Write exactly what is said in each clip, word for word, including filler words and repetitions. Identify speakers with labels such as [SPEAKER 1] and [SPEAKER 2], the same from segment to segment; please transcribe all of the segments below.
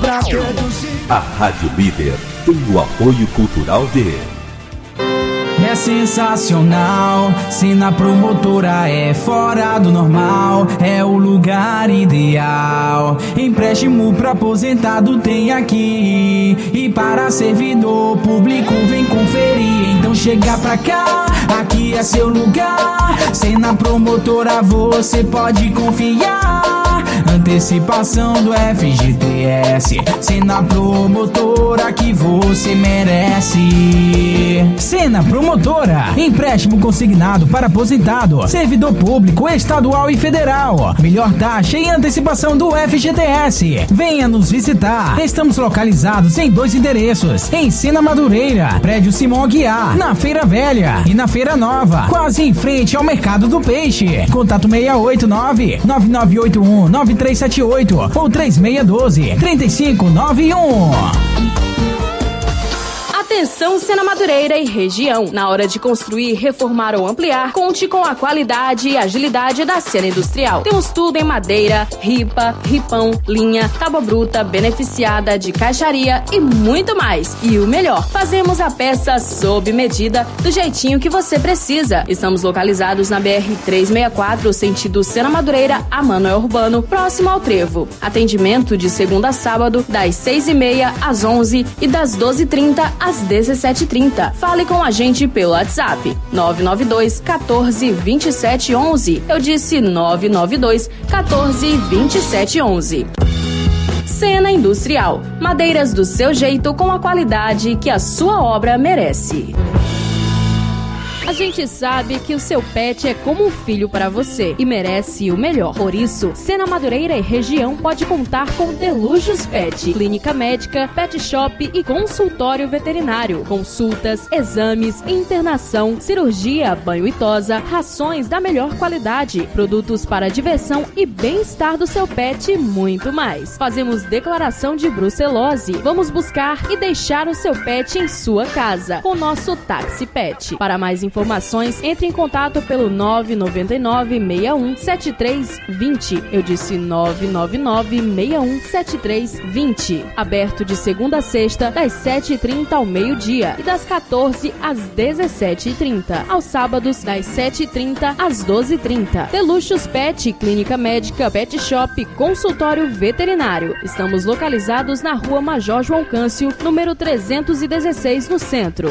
[SPEAKER 1] pra produzir.
[SPEAKER 2] A Rádio Líder tem o apoio cultural de...
[SPEAKER 1] É sensacional, Sena Promotora é fora do normal, é o lugar ideal. Empréstimo pra aposentado tem aqui, e para servidor público vem conferir. Então chega pra cá, aqui é seu lugar. Sena Promotora você pode confiar. Antecipação do F G T S, Sena Promotora que você merece. Sena Promotora, empréstimo consignado para aposentado, servidor público estadual e federal. Melhor taxa e antecipação do F G T S. Venha nos visitar. Estamos localizados em dois endereços: em Sena Madureira, prédio Simão Aguiar, na Feira Velha, e na Feira Nova, quase em frente ao Mercado do Peixe. Contato seis oito nove, nove nove oito um, nove três sete oito ou três seis um dois, três cinco nove um.
[SPEAKER 3] Atenção, Sena Madureira e região. Na hora de construir, reformar ou ampliar, conte com a qualidade e agilidade da Sena Industrial. Temos tudo em madeira, ripa, ripão, linha, tábua bruta, beneficiada, de caixaria e muito mais. E o melhor, fazemos a peça sob medida, do jeitinho que você precisa. Estamos localizados na B R trezentos e sessenta e quatro, sentido Sena Madureira a Manoel Urbano, próximo ao Trevo. Atendimento de segunda a sábado, das seis e meia às onze e das doze e trinta às dezessete e trinta. Fale com a gente pelo WhatsApp nove nove dois, um quatro, dois sete um um. Eu disse nove nove dois, um quatro, dois sete um um. Sena Industrial. Madeiras do seu jeito com a qualidade que a sua obra merece. A gente sabe que o seu pet é como um filho para você e merece o melhor. Por isso, Sena Madureira e região pode contar com Delujos Pet, clínica médica, pet shop e consultório veterinário. Consultas, exames, internação, cirurgia, banho e tosa, rações da melhor qualidade, produtos para diversão e bem-estar do seu pet e muito mais. Fazemos declaração de brucelose. Vamos buscar e deixar o seu pet em sua casa com nosso táxi pet. Para mais informações, Informações, entre em contato pelo nove nove nove, seis um sete três dois zero. Eu disse nove nove nove, seis um sete três dois zero. Aberto de segunda a sexta, das sete e trinta ao meio-dia e das quatorze às dezessete e trinta. Aos sábados, das sete e trinta às doze e trinta. Deluxos Pet, clínica médica, pet shop, consultório veterinário. Estamos localizados na Rua Major João Câncio, número trezentos e dezesseis, no centro.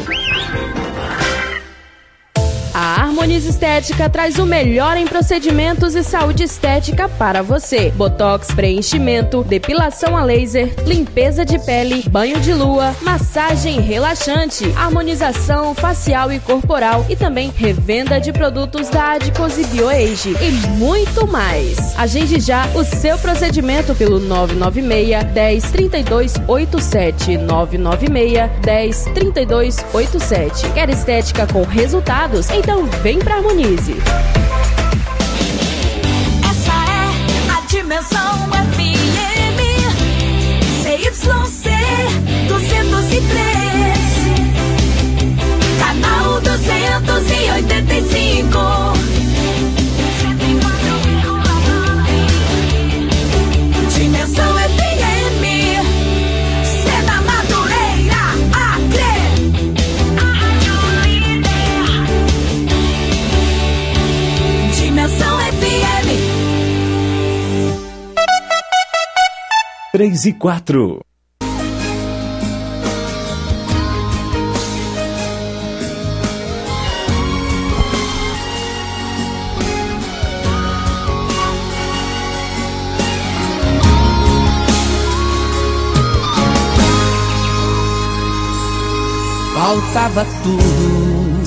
[SPEAKER 3] A Harmonize Estética traz o melhor em procedimentos e saúde estética para você. Botox, preenchimento, depilação a laser, limpeza de pele, banho de lua, massagem relaxante, harmonização facial e corporal e também revenda de produtos da Adicos e BioAge e muito mais. Agende já o seu procedimento pelo nove nove seis, dez, trinta e dois oitenta e sete, nove nove seis, dez, trinta e dois oitenta e sete. Quer estética com resultados? Então vem pra Harmonize.
[SPEAKER 4] Essa é a Dimensão F M C Y C duzentos e três, canal duzentos e oitenta e cinco. Dimensão F M, Sena Madureira, Acre. Dimensão F M.
[SPEAKER 2] três e quatro.
[SPEAKER 1] Faltava tudo,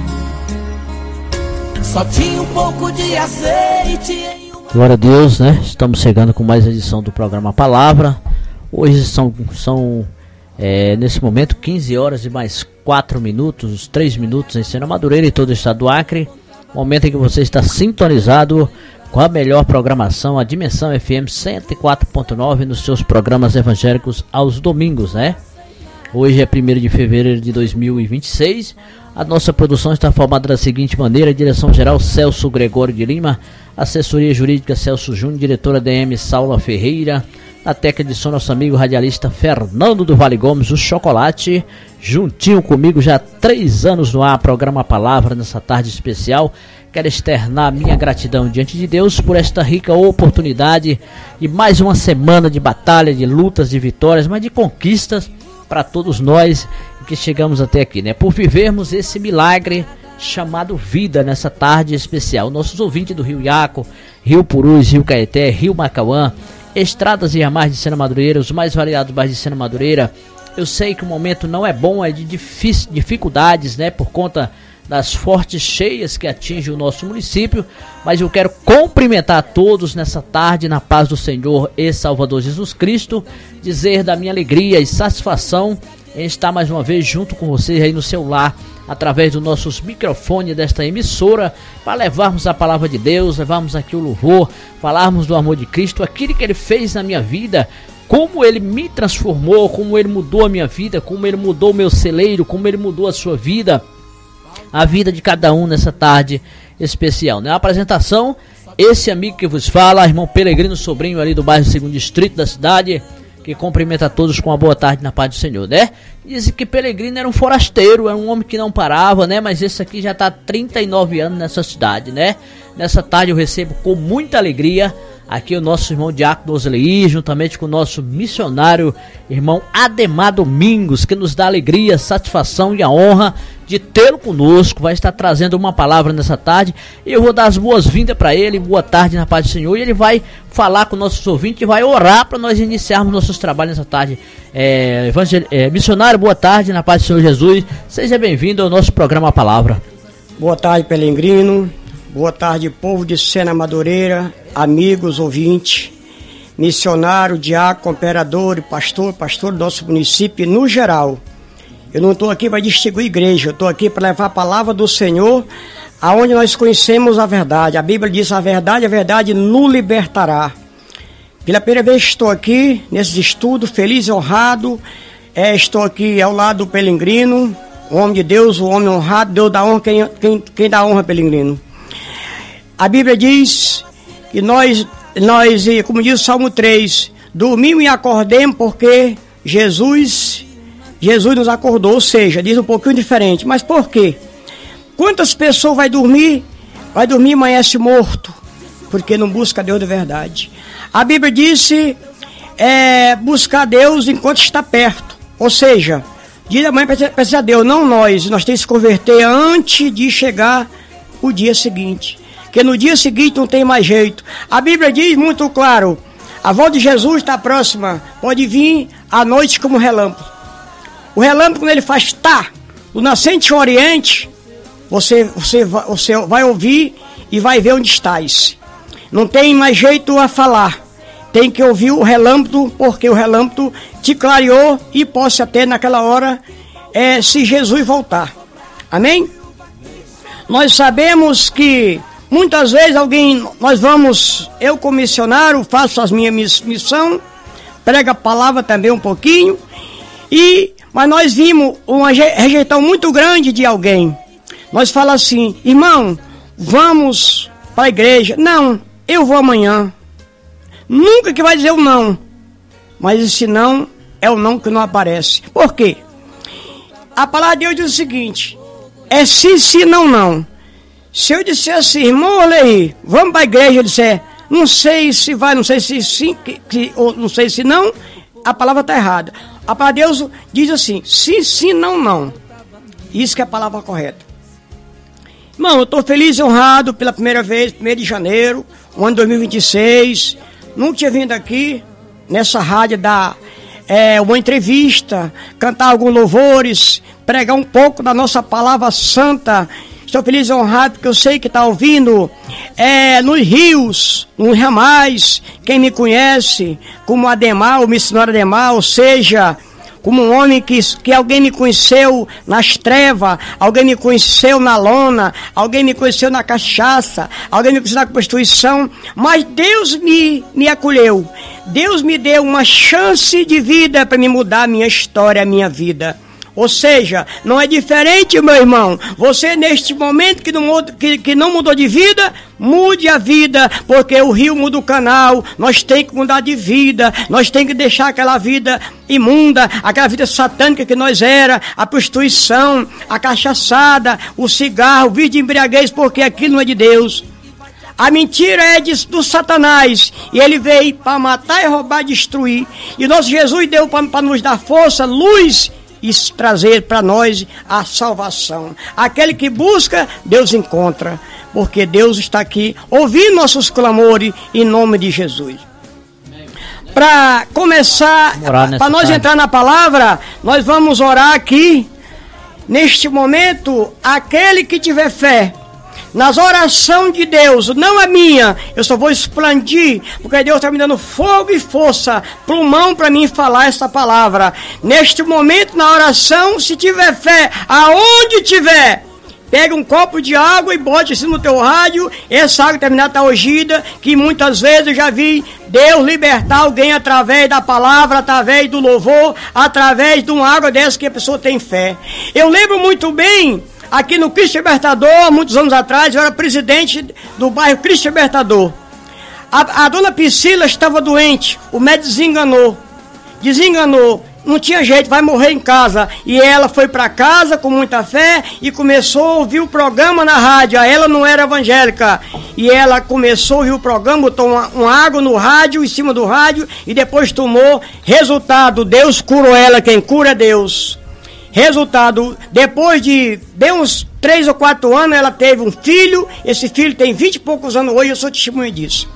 [SPEAKER 1] só tinha um pouco de azeite em uma...
[SPEAKER 5] Glória a Deus, né? Estamos chegando com mais edição do programa Palavra. Hoje são, são é, nesse momento, quinze horas e mais quatro minutos, três minutos em Sena Madureira e todo o estado do Acre. Momento em que você está sintonizado com a melhor programação, a Dimensão F M cento e quatro ponto nove, nos seus programas evangélicos aos domingos, né? Hoje é primeiro de fevereiro de dois mil e vinte e seis. A nossa produção está formada da seguinte maneira: direção-geral Celso Gregório de Lima, assessoria jurídica Celso Júnior, diretora D M Saula Ferreira, Na técnica de som, nosso amigo radialista Fernando do Vale Gomes, o Chocolate, juntinho comigo já há três anos no ar, programa Palavra, nessa tarde especial. Quero externar minha gratidão diante de Deus por esta rica oportunidade e mais uma semana de batalha, de lutas, de vitórias, mas de conquistas para todos nós que chegamos até aqui, né? Por vivermos esse milagre chamado vida nessa tarde especial. Nossos ouvintes do Rio Iaco, Rio Purus, Rio Caeté, Rio Macauã, estradas e ramais de Sena Madureira, os mais variados bairros de Sena Madureira. Eu sei que o momento não é bom, é de difícil, dificuldades, né, por conta das fortes cheias que atingem o nosso município, mas eu quero cumprimentar a todos nessa tarde na paz do Senhor e Salvador Jesus Cristo, dizer da minha alegria e satisfação em estar mais uma vez junto com vocês aí no seu lar, através dos nossos microfones desta emissora, para levarmos a palavra de Deus, levarmos aqui o louvor, falarmos do amor de Cristo, aquilo que Ele fez na minha vida, como Ele me transformou, como Ele mudou a minha vida, como Ele mudou o meu celeiro, como Ele mudou a sua vida, a vida de cada um nessa tarde especial, né? A apresentação, esse amigo que vos fala, irmão Pelegrino, sobrinho ali do bairro Segundo Distrito da cidade, que cumprimenta a todos com uma boa tarde na paz do Senhor, né? Dizem que Pelegrino era um forasteiro, era um homem que não parava, né? Mas esse aqui já está há trinta e nove anos nessa cidade, né? Nessa tarde eu recebo com muita alegria aqui o nosso irmão Diácono Osleir, juntamente com o nosso missionário irmão Ademar Domingos, que nos dá alegria, satisfação e a honra de tê-lo conosco. Vai estar trazendo uma palavra nessa tarde e eu vou dar as boas-vindas para ele, boa tarde na paz do Senhor, e ele vai falar com nossos ouvintes e vai orar para nós iniciarmos nossos trabalhos nessa tarde. É, evangel... é, missionário, boa tarde na paz do Senhor Jesus, seja bem-vindo ao nosso programa Palavra.
[SPEAKER 6] Boa tarde, Pelegrino. Boa tarde, povo de Sena Madureira, amigos, ouvintes, missionário, diácono, operador, pastor, pastor do nosso município no geral. Eu não estou aqui para distinguir igreja, eu estou aqui para levar a palavra do Senhor, aonde nós conhecemos a verdade. A Bíblia diz: a verdade, a verdade nos libertará. Pela primeira vez estou aqui, nesses estudos, feliz e honrado. É, estou aqui ao lado do Pelegrino, o homem de Deus, o homem honrado. Deus dá honra, quem, quem, quem dá honra, Pelegrino. A Bíblia diz que nós, nós, como diz o Salmo três, dormimos e acordemos porque Jesus, Jesus nos acordou, ou seja, diz um pouquinho diferente. Mas por quê? Quantas pessoas vai dormir, vai dormir e amanhece morto? Porque não busca Deus de verdade. A Bíblia disse, é, buscar Deus enquanto está perto. Ou seja, dia da manhã precisa de Deus, não nós. Nós temos que se converter antes de chegar o dia seguinte. Porque no dia seguinte não tem mais jeito. A Bíblia diz muito claro, a volta de Jesus está próxima, pode vir à noite como relâmpago. O relâmpago, quando ele faz tá, o nascente o oriente, você, você, você vai ouvir e vai ver onde estás. Não tem mais jeito a falar, tem que ouvir o relâmpago, porque o relâmpago te clareou e possa até naquela hora, é, se Jesus voltar. Amém? Nós sabemos que muitas vezes alguém, nós vamos, eu como missionário, faço as minhas missões, prego a palavra também um pouquinho, e, mas nós vimos uma rejeição muito grande de alguém. Nós falamos assim: irmão, vamos para a igreja. Não, eu vou amanhã. Nunca que vai dizer o não, mas esse não é o não que não aparece. Por quê? A palavra de Deus diz o seguinte: é sim, sim, não, não. Se eu disser assim, irmão, olha aí, vamos para a igreja, eu disser, não sei se vai, não sei se sim, que, que, ou não sei se não, a palavra está errada. A palavra de Deus diz assim, sim, sim, não, não. Isso que é a palavra correta. Irmão, eu estou feliz e honrado pela primeira vez, primeiro de janeiro, o ano de dois mil e vinte e seis. Nunca tinha vindo aqui, nessa rádio, dar é, uma entrevista, cantar alguns louvores, pregar um pouco da nossa palavra santa. Estou feliz e honrado porque eu sei que está ouvindo é, nos rios, nos ramais, quem me conhece, como Ademar, o missionário Ademar, ou seja, como um homem que, que alguém me conheceu nas trevas, alguém me conheceu na lona, alguém me conheceu na cachaça, alguém me conheceu na prostituição, mas Deus me, me acolheu. Deus me deu uma chance de vida para me mudar a minha história, a minha vida. Ou seja, não é diferente, meu irmão. Você, neste momento que não, que, que não mudou de vida, mude a vida, porque o rio muda o canal. Nós temos que mudar de vida. Nós temos que deixar aquela vida imunda, aquela vida satânica que nós era, a prostituição, a cachaçada, o cigarro, o vício de embriaguez, porque aquilo não é de Deus. A mentira é de, do Satanás, e ele veio para matar e roubar e destruir. E nosso Jesus deu para nos dar força, luz e trazer para nós a salvação. Aquele que busca, Deus encontra, porque Deus está aqui ouvindo nossos clamores em nome de Jesus. Para começar, para nós entrar na palavra, nós vamos orar aqui, neste momento, aquele que tiver fé nas orações de Deus, não a minha, eu só vou expandir, porque Deus está me dando fogo e força, pulmão para mim falar essa palavra. Neste momento, na oração, se tiver fé, aonde tiver, pega um copo de água e bote assim no teu rádio, essa água terminar está ungida, que muitas vezes eu já vi Deus libertar alguém através da palavra, através do louvor, através de uma água dessa que a pessoa tem fé. Eu lembro muito bem, aqui no Cristo Libertador, muitos anos atrás, eu era presidente do bairro Cristo Libertador. A, a dona Priscila estava doente, o médico desenganou, desenganou, não tinha jeito, vai morrer em casa. E ela foi para casa com muita fé e começou a ouvir o programa na rádio. Ela não era evangélica. E ela começou a ouvir o programa, botou uma, uma água no rádio, em cima do rádio, e depois tomou. Resultado, Deus curou ela, quem cura é Deus. Resultado, depois de bem uns três ou quatro anos, ela teve um filho. Esse filho tem vinte e poucos anos hoje, eu sou testemunha disso.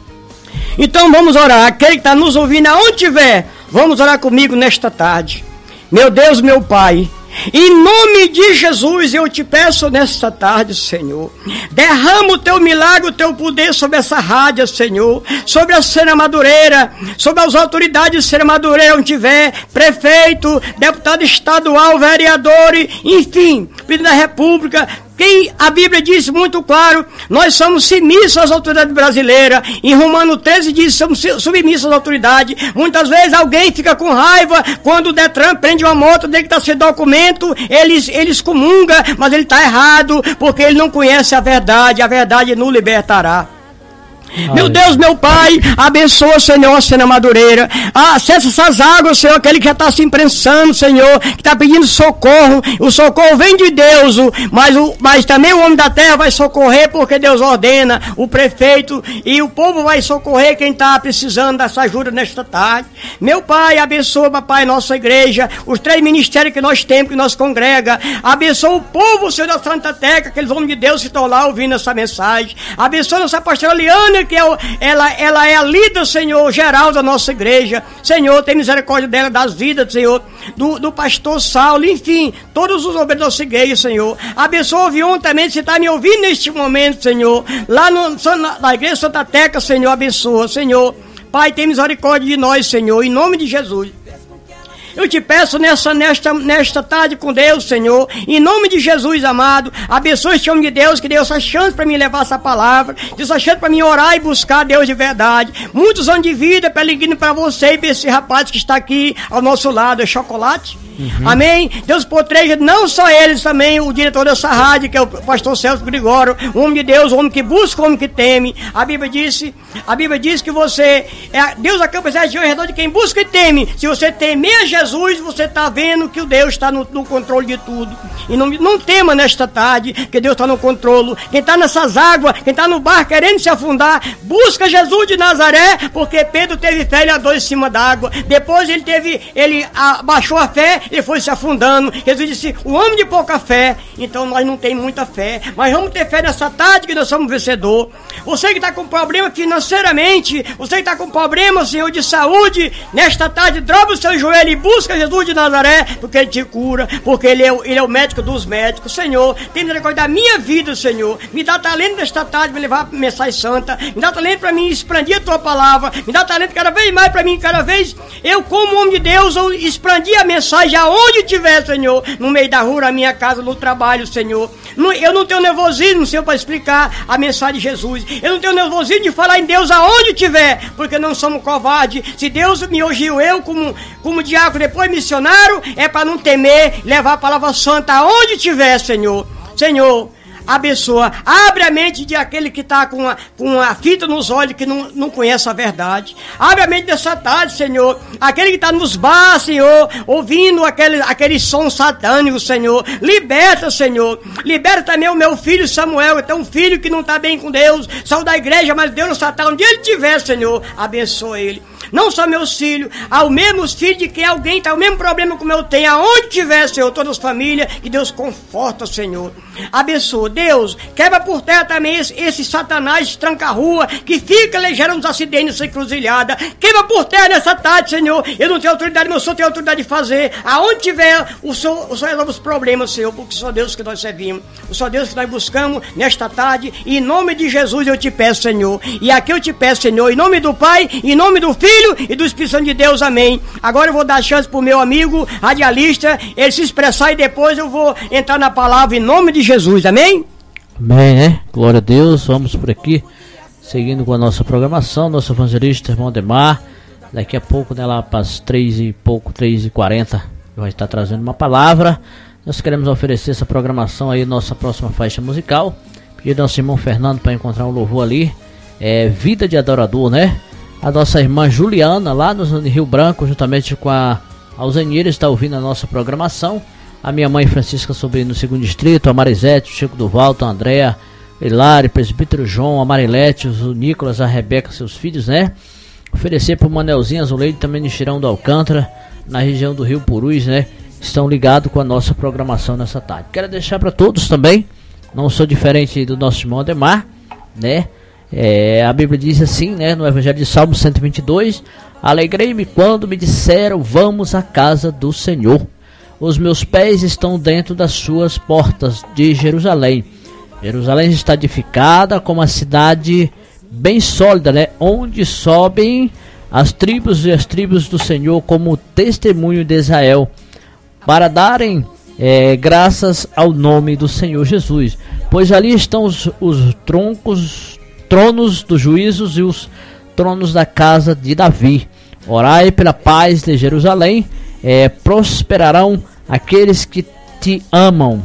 [SPEAKER 6] Então vamos orar. Aquele que está nos ouvindo, aonde tiver, vamos orar comigo nesta tarde. Meu Deus, meu Pai, em nome de Jesus, eu te peço nesta tarde, Senhor, derrama o teu milagre, o teu poder sobre essa rádio, Senhor, sobre a Sena Madureira, sobre as autoridades de Sena Madureira, onde tiver, prefeito, deputado estadual, vereadores, enfim, presidente da República. Quem a Bíblia diz muito claro, nós somos submissos às autoridades brasileiras. Em Romanos treze diz, somos submissos às autoridades. Muitas vezes alguém fica com raiva quando o Detran prende uma moto, tem que estar sem documento, eles, eles comunga, mas ele está errado, porque ele não conhece a verdade, a verdade nos libertará. Meu Deus, meu Pai, abençoa, Senhor, a Sena Madureira. Ah, acessa essas águas, Senhor, aquele que já está se imprensando, Senhor, que está pedindo socorro. O socorro vem de Deus, mas, o, mas também o homem da terra vai socorrer, porque Deus ordena, o prefeito e o povo vai socorrer quem está precisando dessa ajuda nesta tarde. Meu Pai, abençoa, papai, nossa igreja, os três ministérios que nós temos, que nós congrega. Abençoa o povo, Senhor, da Santa Terra, aqueles homens de Deus que estão lá ouvindo essa mensagem. Abençoa nossa pastora Liana, que é o, ela, ela é a líder, Senhor, geral da nossa igreja. Senhor, tem misericórdia dela, das vidas, Senhor, do, do pastor Saulo, enfim, todos os obreiros da nossa igreja, Senhor. Abençoa o Vion também, se está me ouvindo neste momento, Senhor, lá no, na, na igreja Santa Teca, Senhor, abençoa, Senhor. Pai, tem misericórdia de nós, Senhor, em nome de Jesus. Eu te peço nessa, nesta, nesta tarde com Deus, Senhor, em nome de Jesus, amado, abençoe este homem de Deus, que deu essa chance para mim levar essa palavra, deu essa chance para mim orar e buscar Deus de verdade. Muitos anos de vida, peregrino para você e para esse rapaz que está aqui ao nosso lado, é Chocolate. Uhum. Amém? Deus proteja não só eles, também o diretor dessa rádio, que é o pastor Celso Gregório, um homem de Deus, um homem que busca, um homem que teme. A Bíblia disse, a Bíblia diz que você, é, Deus acampa as regiões ao redor de quem busca e teme. Se você temer a Jesus, você está vendo que o Deus está no, no controle de tudo. E não, não tema nesta tarde, que Deus está no controle. Quem está nessas águas, quem está no barco querendo se afundar, busca Jesus de Nazaré, porque Pedro teve fé e andou em cima d'água. Depois ele teve, ele abaixou a fé, ele foi se afundando. Jesus disse, o homem de pouca fé. Então nós não temos muita fé, mas vamos ter fé nessa tarde que nós somos vencedor. Você que está com problema financeiramente, você que está com problema, Senhor, de saúde, nesta tarde, dobra o seu joelho e busca Jesus de Nazaré, porque Ele te cura, porque Ele é, ele é o médico dos médicos. Senhor, tem misericórdia da minha vida, Senhor. Me dá talento nesta tarde para levar a mensagem santa. Me dá talento para mim expandir a Tua palavra. Me dá talento cada vez mais para mim, cada vez eu, como homem de Deus, eu expandir a mensagem aonde tiver, Senhor, no meio da rua, na minha casa, no trabalho, Senhor. Eu não tenho nervosismo, Senhor, para explicar a mensagem de Jesus. Eu não tenho nervosismo de falar em Deus aonde tiver, porque não somos covardes. Se Deus me ungiu eu como, como diácono, depois missionário, é para não temer, levar a palavra santa aonde tiver, Senhor. Senhor, abençoa, abre a mente de aquele que está com a, com a fita nos olhos, que não, não conhece a verdade. Abre a mente dessa tarde, Senhor, aquele que está nos bar, Senhor, ouvindo aquele, aquele som satânico, Senhor. Liberta, Senhor. Liberta também o meu filho Samuel, que tem um filho que não está bem com Deus, saiu da igreja, mas Deus não está onde ele estiver, Senhor. Abençoa ele. Não só meus filhos, ao mesmo filho de que alguém está o mesmo problema como eu tenho, aonde tiver, Senhor, todas as famílias, que Deus conforta, Senhor. Abençoa, Deus, quebra por terra também esse, esse satanás tranca-rua, que fica gerando uns acidentes nessa encruzilhada. Quebra por terra nessa tarde, Senhor. Eu não tenho autoridade, mas o Senhor tem autoridade de fazer. Aonde tiver, o Senhor, o Senhor resolve os problemas, Senhor, porque só Deus que nós servimos. O só Deus que nós buscamos nesta tarde. E em nome de Jesus eu te peço, Senhor. E aqui eu te peço, Senhor, em nome do Pai, em nome do Filho e do Espírito Santo de Deus, amém. Agora eu vou dar chance pro meu amigo radialista, ele se expressar e depois eu vou entrar na palavra em nome de Jesus, amém?
[SPEAKER 5] Amém, né? Glória a Deus, vamos por aqui, seguindo com a nossa programação, nosso evangelista, irmão Demar, daqui a pouco, né, lá para as três e pouco, três e quarenta, vai estar trazendo uma palavra. Nós queremos oferecer essa programação aí, nossa próxima faixa musical, pedir ao nosso irmão Fernando para encontrar um louvor ali, é Vida de Adorador, né? A nossa irmã Juliana, lá no Rio Branco, juntamente com a Alzenira, está ouvindo a nossa programação. A minha mãe Francisca Sobrinho no segundo distrito, a Marisete, o Chico Duvalto, a Andréa, Hilário, presbítero João, a Marilete, o Nicolas, a Rebeca, seus filhos, né? Oferecer para o Manelzinho Azuleide, também no Xirão do Alcântara, na região do Rio Purus, né? Estão ligados com a nossa programação nessa tarde. Quero deixar para todos também, não sou diferente do nosso irmão Ademar, né? É, a Bíblia diz assim, né, no Evangelho de Salmo cento e vinte e dois: alegrei-me quando me disseram, vamos à casa do Senhor. Os meus pés estão dentro das suas portas de Jerusalém. Jerusalém está edificada como uma cidade bem sólida, né, onde sobem as tribos e as tribos do Senhor como testemunho de Israel, para darem é, graças ao nome do Senhor Jesus. Pois ali estão os, os troncos tronos dos juízos e os tronos da casa de Davi. Orai pela paz de Jerusalém, é, prosperarão aqueles que te amam.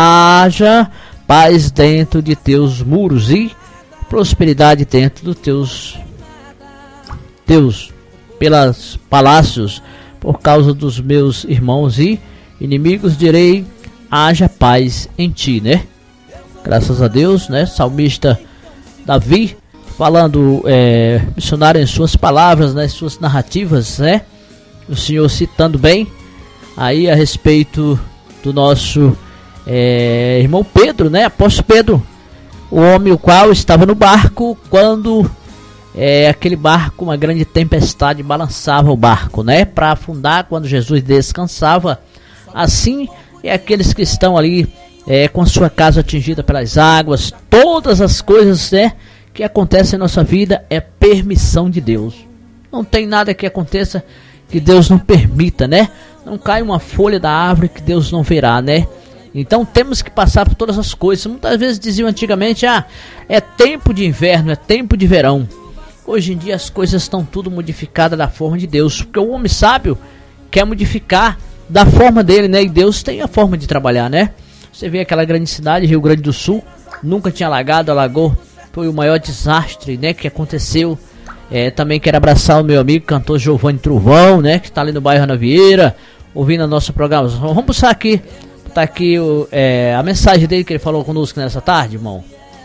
[SPEAKER 5] Haja paz dentro de teus muros e prosperidade dentro dos teus teus pelos palácios. Por causa dos meus irmãos e inimigos direi, haja paz em ti, né? Graças a Deus, né? Salmista Davi, falando, é, missionário em suas palavras, nas suas narrativas, né? O Senhor citando bem aí a respeito do nosso é, irmão Pedro, né? Apóstolo Pedro, o homem o qual estava no barco quando é, aquele barco, uma grande tempestade balançava o barco, né? Para afundar quando Jesus descansava. Assim é aqueles que estão ali É, com a sua casa atingida pelas águas, todas as coisas, né, que acontecem em nossa vida é permissão de Deus. Não tem nada que aconteça que Deus não permita, né? Não cai uma folha da árvore que Deus não verá, né? Então temos que passar por todas as coisas. Muitas vezes diziam antigamente, ah, é tempo de inverno, é tempo de verão. Hoje em dia as coisas estão tudo modificadas da forma de Deus, porque o homem sábio quer modificar da forma dele, né? E Deus tem a forma de trabalhar, né? Você vê aquela grande cidade, Rio Grande do Sul, nunca tinha alagado, alagou, foi o maior desastre, né, que aconteceu. É, também quero abraçar o meu amigo cantor Giovanni Trovão, né, que está ali no bairro Ana Vieira, ouvindo a nossa programação. Vamos buscar aqui, tá aqui o, é, a mensagem dele que ele falou conosco nessa tarde, irmão.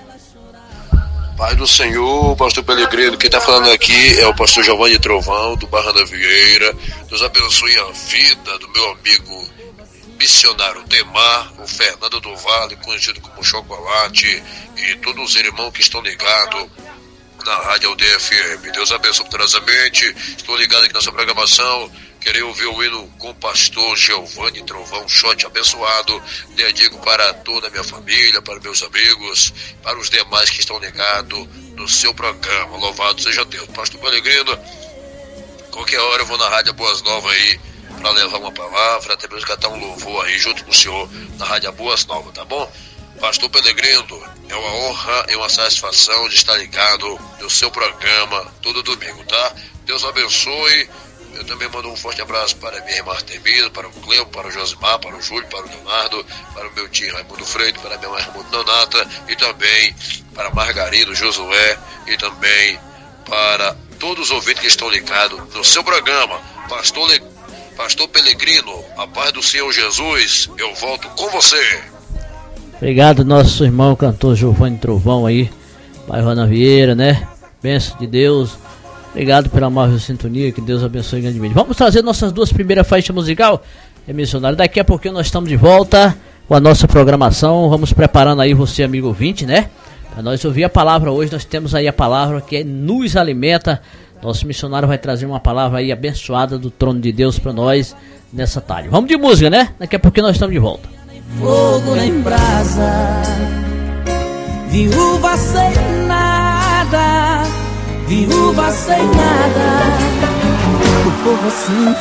[SPEAKER 7] Pai do Senhor, pastor Pelegrino, quem está falando aqui é o pastor Giovanni Trovão, do bairro Ana Vieira. Deus abençoe a vida do meu amigo missionário Demar, o Fernando do Vale, conhecido como Chocolate, e todos os irmãos que estão ligados na Rádio D F M. Deus abençoe poderosamente. Estou ligado aqui nessa programação. Queria ouvir o hino com o pastor Giovanni Trovão, shot abençoado. Dedico para toda a minha família, para meus amigos, para os demais que estão ligados no seu programa. Louvado seja Deus. Pastor Pelegrino, qualquer hora eu vou na Rádio Boas Novas aí, para levar uma palavra, até mesmo cantar um louvor aí junto com o senhor na Rádio Boas Novas, tá bom? Pastor Pelegrino, é uma honra e uma satisfação de estar ligado no seu programa todo domingo, tá? Deus abençoe. Eu também mando um forte abraço para a minha irmã Artemida, para o Cleo, para o Josimar, para o Júlio, para o Leonardo, para o meu tio Raimundo Freire, para a minha mãe Raimundo Nonata, e também para Margarida, Josué, e também para todos os ouvintes que estão ligados no seu programa. Pastor, Le... Pastor Pelegrino, a paz do Senhor Jesus, eu volto com você.
[SPEAKER 5] Obrigado, nosso irmão cantor Giovanni Trovão aí, bairro Ana Vieira, né? Bênção de Deus. Obrigado pela amável sintonia, que Deus abençoe grandemente. Vamos trazer nossas duas primeiras faixas musical, é missionário. Daqui a pouquinho nós estamos de volta com a nossa programação. Vamos preparando aí você, amigo ouvinte, né? Para nós ouvir a palavra hoje, nós temos aí a palavra que nos alimenta. Nosso missionário vai trazer uma palavra aí abençoada do trono de Deus para nós nessa tarde. Vamos de música, né? Daqui a pouquinho nós estamos de volta.
[SPEAKER 1] Fogo nem brasa, viúva sem nada, viúva sem nada, o povo assim.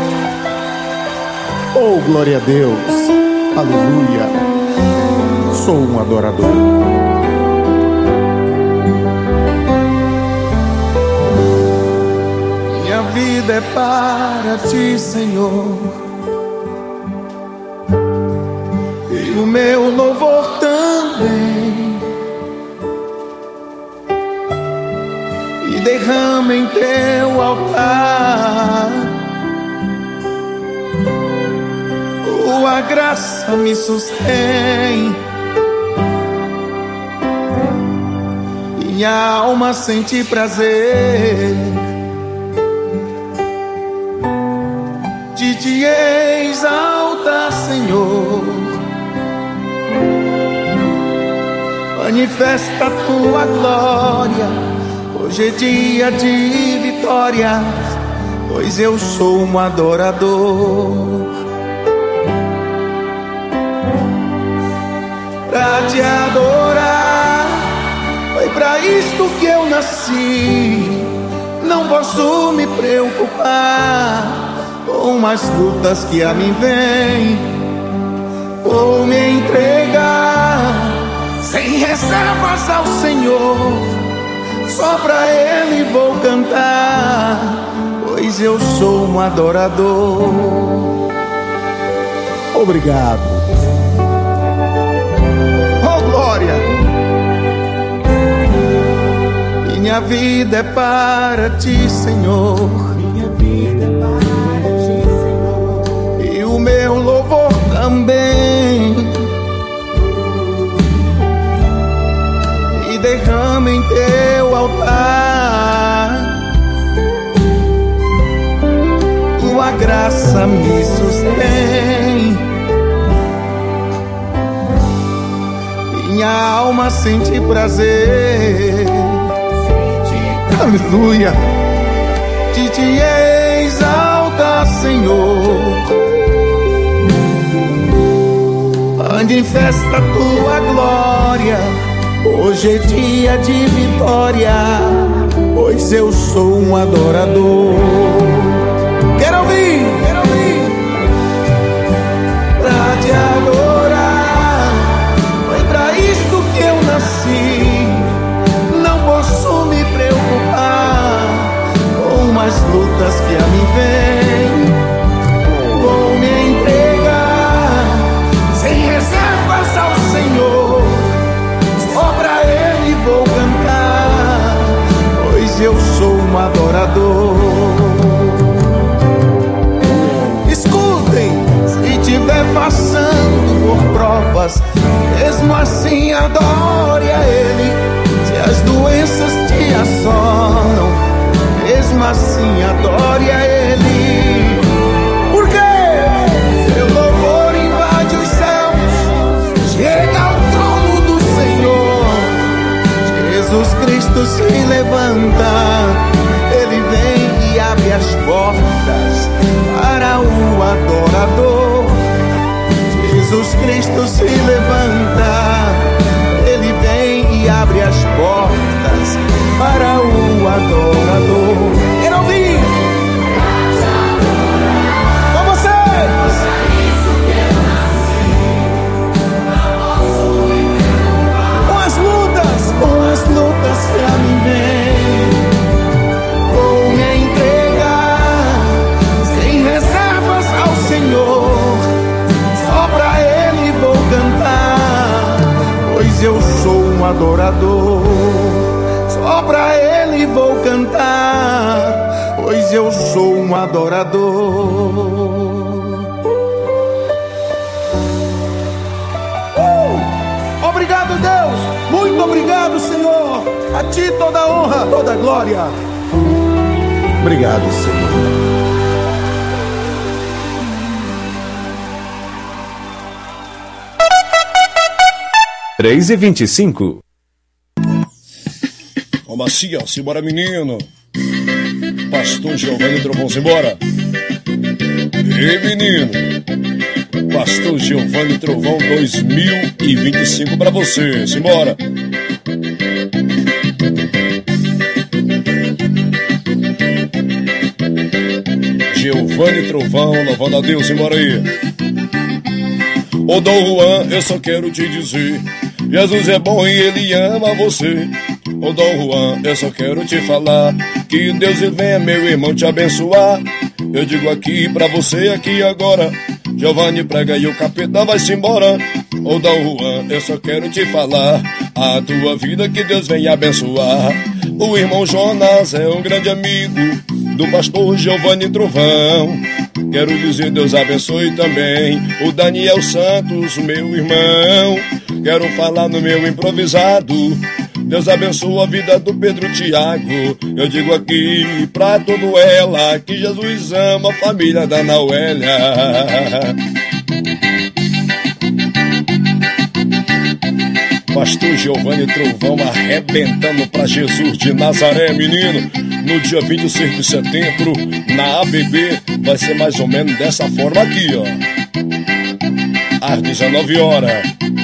[SPEAKER 8] Oh, glória a Deus, aleluia, sou um adorador. Minha vida é para ti, Senhor, e o meu louvor também, e derrama em teu altar. Tua graça me sustém, minha alma sente prazer de te exaltar, Senhor. Manifesta a tua glória, hoje é dia de vitória, pois eu sou um adorador. Pra te adorar, foi pra isto que eu nasci. Não posso me preocupar com as lutas que a mim vêm. Vou me entregar sem reservas ao Senhor, só pra Ele vou cantar, pois eu sou um adorador. Obrigado. Oh, glória! Minha vida é para ti, Senhor. Minha vida é para ti, Senhor. E o meu louvor também. E derrama em teu altar. Tua graça me sustém. Minha alma sente prazer, aleluia, de te exaltar, Senhor. Manifesta tua glória, hoje é dia de vitória, pois eu sou um adorador. Quero ouvir, quero ouvir. Pra te adorar, foi pra isto que eu nasci. Não posso me preocupar com as lutas que a mim vêm. Vou me entregar sem reservas ao Senhor, só pra Ele vou cantar, pois eu sou um adorador. Escutem, se tiver passando por provas, mesmo assim adore a Ele. Se as doenças te assolam, mesmo assim adore a Ele. Por quê? Seu louvor invade os céus, chega ao trono do Senhor. Jesus Cristo se levanta, Ele vem e abre as portas para o adorador. Jesus Cristo se levanta, Ele vem e abre as portas para o adorador. Quero ouvir! Com adorador. Só pra Ele vou cantar, pois eu sou um adorador. Uh! Obrigado, Deus. Muito obrigado, Senhor. A Ti toda a honra, toda a glória. Obrigado, Senhor.
[SPEAKER 2] três e vinte e cinco.
[SPEAKER 9] Como assim, ó? Simbora, menino. Pastor Giovanni Trovão, simbora. Ei, menino. Pastor Giovanni Trovão dois mil e vinte e cinco pra você, simbora. Giovanni Trovão, louvando a Deus, simbora aí. Ô Dom Juan, eu só quero te dizer, Jesus é bom e Ele ama você. Ô Dom Juan, eu só quero te falar, que Deus venha, meu irmão, te abençoar. Eu digo aqui pra você, aqui agora, Giovanni prega e o capeta vai-se embora. Ô Dom Juan, eu só quero te falar, a tua vida que Deus venha abençoar. O irmão Jonas é um grande amigo do pastor Giovanni Trovão. Quero dizer, Deus abençoe também o Daniel Santos, meu irmão. Quero falar no meu improvisado, Deus abençoe a vida do Pedro Tiago. Eu digo aqui pra todo ela, que Jesus ama a família da Nauélia. Pastor Giovanni Trovão arrebentando pra Jesus de Nazaré, menino. No dia vinte e seis de setembro, na A B B, vai ser mais ou menos dessa forma aqui, ó. Às dezenove horas.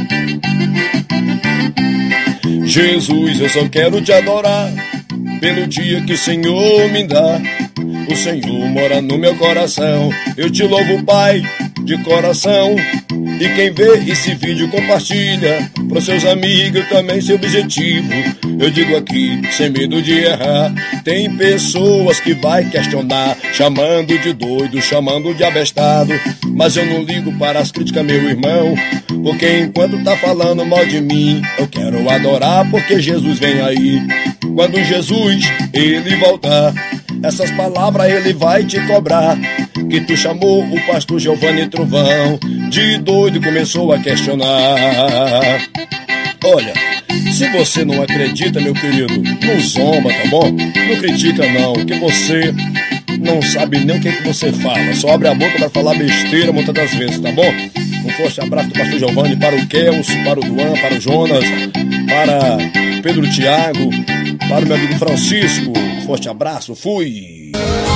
[SPEAKER 9] Jesus, eu só quero te adorar pelo dia que o Senhor me dá. O Senhor mora no meu coração. Eu te louvo, Pai, de coração. E quem vê esse vídeo compartilha pros seus amigos também seu objetivo. Eu digo aqui, sem medo de errar, tem pessoas que vai questionar, chamando de doido, chamando de abestado. Mas eu não ligo para as críticas, meu irmão, porque enquanto tá falando mal de mim, eu quero adorar porque Jesus vem aí. Quando Jesus, Ele voltar, essas palavras Ele vai te cobrar, que tu chamou o pastor Giovanni Trovão de doido e começou a questionar. Olha, se você não acredita, meu querido, não zomba, tá bom? Não critica não, que você não sabe nem o que, que você fala. Só abre a boca para falar besteira muitas das vezes, tá bom? Um forte abraço do pastor Giovanni para o Kelso, para o Duan, para o Jonas, para Pedro Tiago, para o meu amigo Francisco. Um forte abraço, fui!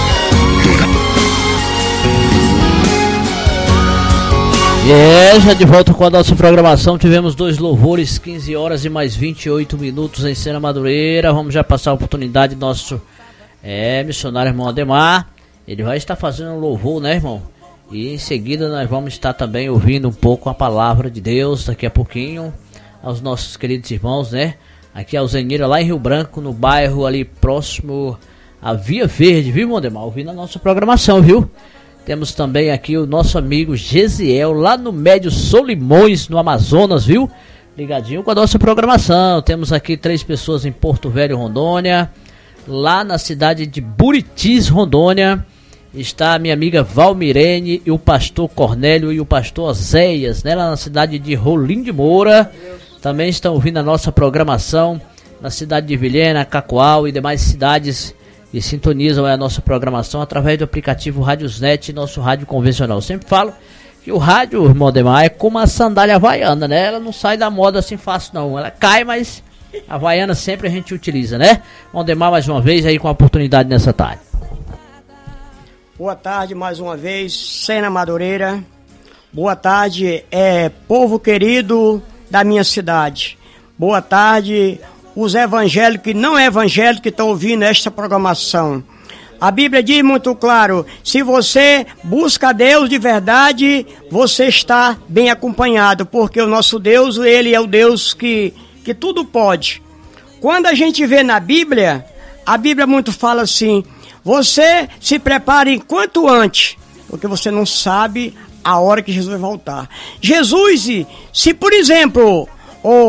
[SPEAKER 5] É, já de volta com a nossa programação. Tivemos dois louvores, quinze horas e mais vinte e oito minutos em Sena Madureira. Vamos já passar a oportunidade do nosso é, missionário irmão Ademar. Ele vai estar fazendo um louvor, né, irmão? E em seguida nós vamos estar também ouvindo um pouco a palavra de Deus daqui a pouquinho aos nossos queridos irmãos, né? Aqui a Alzenira, lá em Rio Branco, no bairro ali próximo à Via Verde, viu, irmão Ademar? Ouvindo a nossa programação, viu? Temos também aqui o nosso amigo Gesiel, lá no Médio Solimões, no Amazonas, viu? Ligadinho com a nossa programação. Temos aqui três pessoas em Porto Velho, Rondônia. Lá na cidade de Buritis, Rondônia, está a minha amiga Valmirene e o pastor Cornélio e o pastor Zéias, né? Lá na cidade de Rolim de Moura. Também estão ouvindo a nossa programação na cidade de Vilhena, Cacoal e demais cidades e sintonizam a nossa programação através do aplicativo Rádiosnet, nosso rádio convencional. Eu sempre falo que o rádio, irmão Demar, é como a sandália havaiana, né? Ela não sai da moda assim fácil não, ela cai, mas a havaiana sempre a gente utiliza, né? Irmão Demar, mais uma vez aí com a oportunidade nessa tarde.
[SPEAKER 6] Boa tarde mais uma vez, Sena Madureira. Boa tarde, é, povo querido da minha cidade. Boa tarde, os evangélicos e não evangélicos que estão ouvindo esta programação. A Bíblia diz muito claro, se você busca Deus de verdade, você está bem acompanhado, porque o nosso Deus, Ele é o Deus que, que tudo pode. Quando a gente vê na Bíblia, a Bíblia muito fala assim, você se prepare quanto antes, porque você não sabe a hora que Jesus vai voltar. Jesus, se por exemplo, ou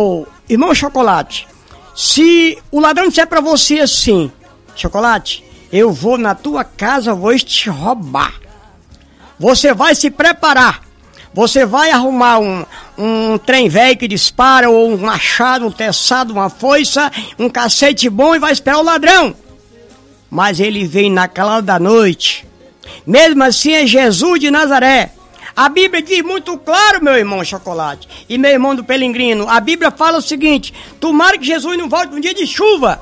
[SPEAKER 6] Irmão Chocolate, se o ladrão disser para você assim, Chocolate, eu vou na tua casa, vou te roubar. Você vai se preparar. Você vai arrumar um, um trem velho que dispara, ou um machado, um teçado, uma foice, um cacete bom e vai esperar o ladrão. Mas ele vem naquela hora da noite. Mesmo assim é Jesus de Nazaré. A Bíblia diz muito claro, meu irmão Chocolate e meu irmão do Pelengrino. A Bíblia fala o seguinte: tomara que Jesus não volte num dia de chuva.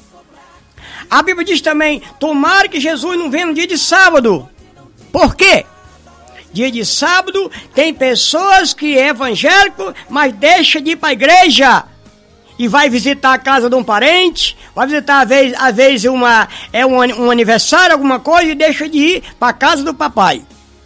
[SPEAKER 6] A Bíblia diz também: tomara que Jesus não venha no dia de sábado. Por quê? Dia de sábado tem pessoas que é evangélico, mas deixa de ir para a igreja e vai visitar a casa de um parente, vai visitar às vezes, às vezes uma, é um, um aniversário, alguma coisa, e deixa de ir para a casa do papai.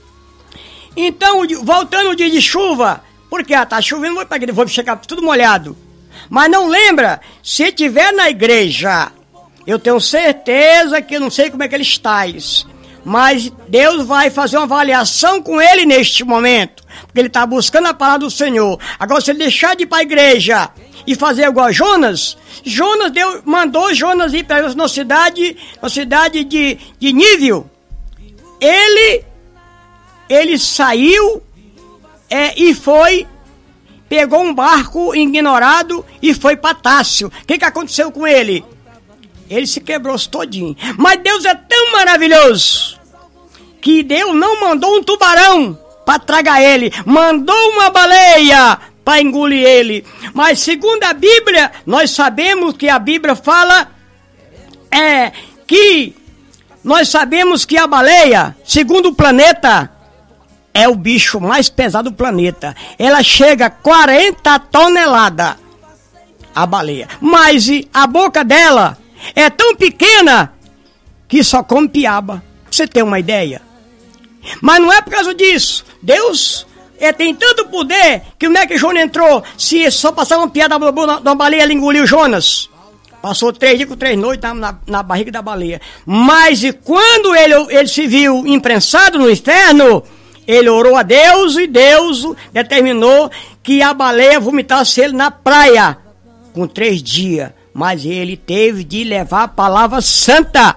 [SPEAKER 6] Então, voltando o dia de chuva, porque ah, tá chovendo, vou, pra, vou chegar tudo molhado. Mas não lembra, se tiver na igreja, eu tenho certeza que eu não sei como é que ele está, mas Deus vai fazer uma avaliação com ele neste momento, porque ele está buscando a palavra do Senhor. Agora, se ele deixar de ir para a igreja e fazer igual a Jonas, Jonas deu, mandou Jonas ir para uma cidade, uma cidade de, de Nível. Ele... Ele saiu é, e foi, pegou um barco ignorado e foi para Tássio. O que, que aconteceu com ele? Ele se quebrou todinho. Mas Deus é tão maravilhoso que Deus não mandou um tubarão para tragar ele, mandou uma baleia para engolir ele. Mas segundo a Bíblia, nós sabemos que a Bíblia fala é, que nós sabemos que a baleia, segundo o planeta, é o bicho mais pesado do planeta. Ela chega a quarenta toneladas, a baleia. Mas a boca dela é tão pequena que só come piaba. Você tem uma ideia? Mas não é por causa disso. Deus é, tem tanto poder que como é que Jonas entrou? Se só passar uma piada da uma baleia, ele engoliu Jonas. Passou três dias com três noites na, na, na barriga da baleia. Mas e quando ele, ele se viu imprensado no inferno, ele orou a Deus e Deus determinou que a baleia vomitasse ele na praia com três dias. Mas ele teve de levar a palavra santa.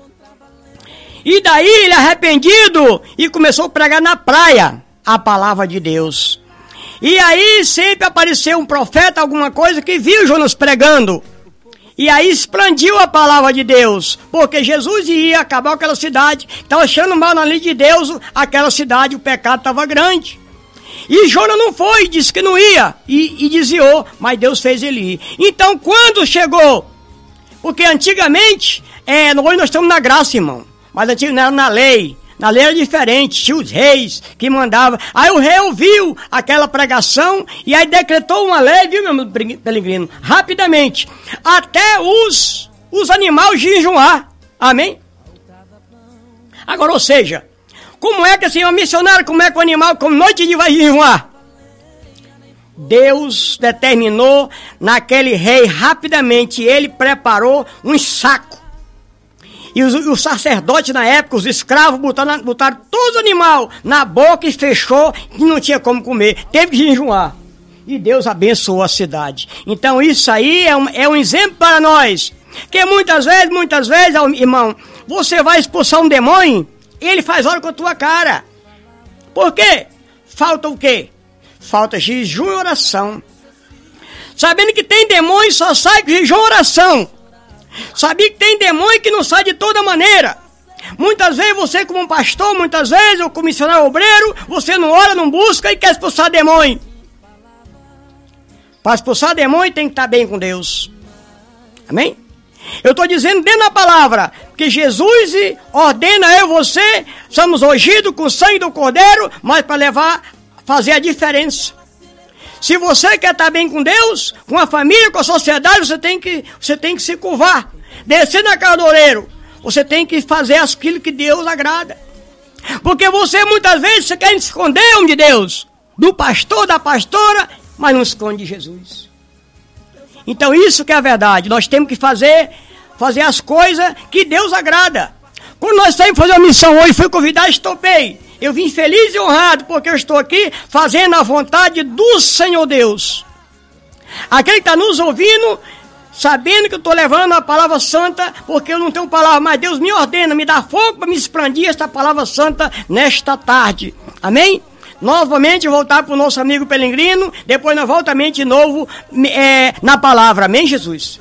[SPEAKER 6] E daí ele arrependido e começou a pregar na praia a palavra de Deus. E aí sempre apareceu um profeta, alguma coisa, que viu Jonas pregando. E aí expandiu a palavra de Deus, porque Jesus ia acabar com aquela cidade, estava achando mal na lei de Deus, aquela cidade, o pecado estava grande. E Jonas não foi, disse que não ia, e, e desviou, mas Deus fez ele ir. Então quando chegou, porque antigamente, é, hoje nós estamos na graça, irmão, mas antigamente não era na lei. Na lei era diferente, tinha os reis que mandavam. Aí o rei ouviu aquela pregação e aí decretou uma lei, viu, meu Pelengrino? Rapidamente. Até os, os animais jejuar. Amém? Agora, ou seja, como é que assim, uma missionária, como é que o animal, como noite de vai jejuar? Deus determinou naquele rei rapidamente, ele preparou um saco. E os, os sacerdotes na época, os escravos, botaram, botaram todos os animais na boca e fechou, que não tinha como comer. Teve que jejuar. E Deus abençoou a cidade. Então isso aí é um, é um exemplo para nós. Que muitas vezes, muitas vezes, irmão, você vai expulsar um demônio, ele faz hora com a tua cara. Por quê? Falta o quê? Falta jejum e oração. Sabendo que tem demônio, só sai com jejum e oração. Sabia que tem demônio que não sai de toda maneira. Muitas vezes você como um pastor, muitas vezes, ou como missionário obreiro, você não ora, não busca e quer expulsar demônio. Para expulsar demônio tem que estar bem com Deus. Amém? Eu estou dizendo dentro da palavra que Jesus ordena eu e você, somos ungidos com o sangue do Cordeiro, mas para levar, fazer a diferença. Se você quer estar bem com Deus, com a família, com a sociedade, você tem que, você tem que se curvar. Descer na casa do orelheiro. Você tem que fazer aquilo que Deus agrada. Porque você muitas vezes você quer esconder um de Deus, do pastor, da pastora, mas não esconde Jesus. Então isso que é a verdade. Nós temos que fazer, fazer as coisas que Deus agrada. Quando nós saímos fazer uma missão hoje, fui convidado, estopei. Eu vim feliz e honrado porque eu estou aqui fazendo a vontade do Senhor Deus. Aquele que está nos ouvindo, sabendo que eu estou levando a palavra santa, porque eu não tenho palavra, mas Deus me ordena, me dá fogo para me expandir esta palavra santa nesta tarde. Amém? Novamente voltar para o nosso amigo Peregrino, depois nós voltamos de novo é, na palavra. Amém, Jesus?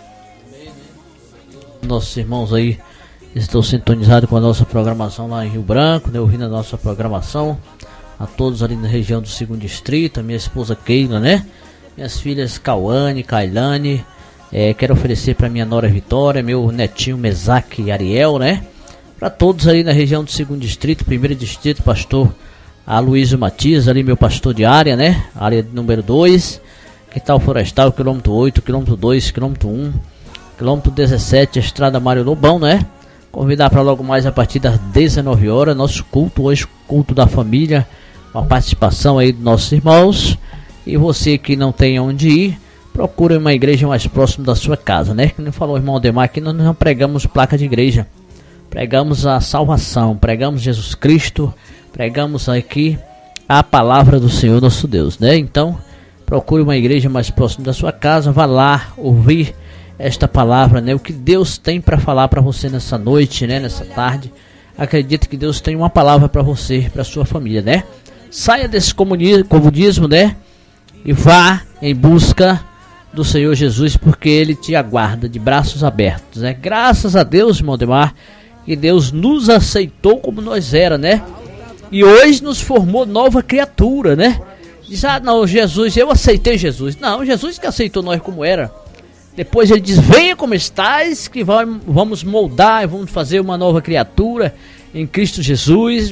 [SPEAKER 5] Nossos irmãos aí estão sintonizados com a nossa programação lá em Rio Branco, né, ouvindo a nossa programação. A todos ali na região do segundo distrito, a minha esposa Keila, né? Minhas filhas Cauane, Kailane. É, quero oferecer para minha nora Vitória, meu netinho Mesaque e Ariel, né? Para todos aí na região do segundo distrito, primeiro distrito, pastor Aloysio Matias, ali meu pastor de área, né? Área número dois, Quintal Florestal, quilômetro oito, quilômetro dois, quilômetro um, quilômetro dezessete, Estrada Mário Lobão, né? Convidar para logo mais a partir das dezenove horas, nosso culto hoje, culto da família, com a participação aí dos nossos irmãos. E você que não tem onde ir, procure uma igreja mais próxima da sua casa, né? Como falou o irmão Demar, aqui nós não pregamos placa de igreja, pregamos a salvação, pregamos Jesus Cristo, pregamos aqui a palavra do Senhor nosso Deus, né? Então, procure uma igreja mais próxima da sua casa, vá lá ouvir esta palavra, né? O que Deus tem para falar para você nessa noite, né? Nessa tarde. Acredite que Deus tem uma palavra para você, para sua família, né? Saia desse comodismo, né? E vá em busca do Senhor Jesus, porque Ele te aguarda de braços abertos, né? Graças a Deus, irmão Demar, que Deus nos aceitou como nós era, né? E hoje nos formou nova criatura, né? Diz, ah, não, Jesus, eu aceitei Jesus. Não, Jesus que aceitou nós como era. Depois ele diz, venha como estás, que vamos moldar, vamos fazer uma nova criatura em Cristo Jesus.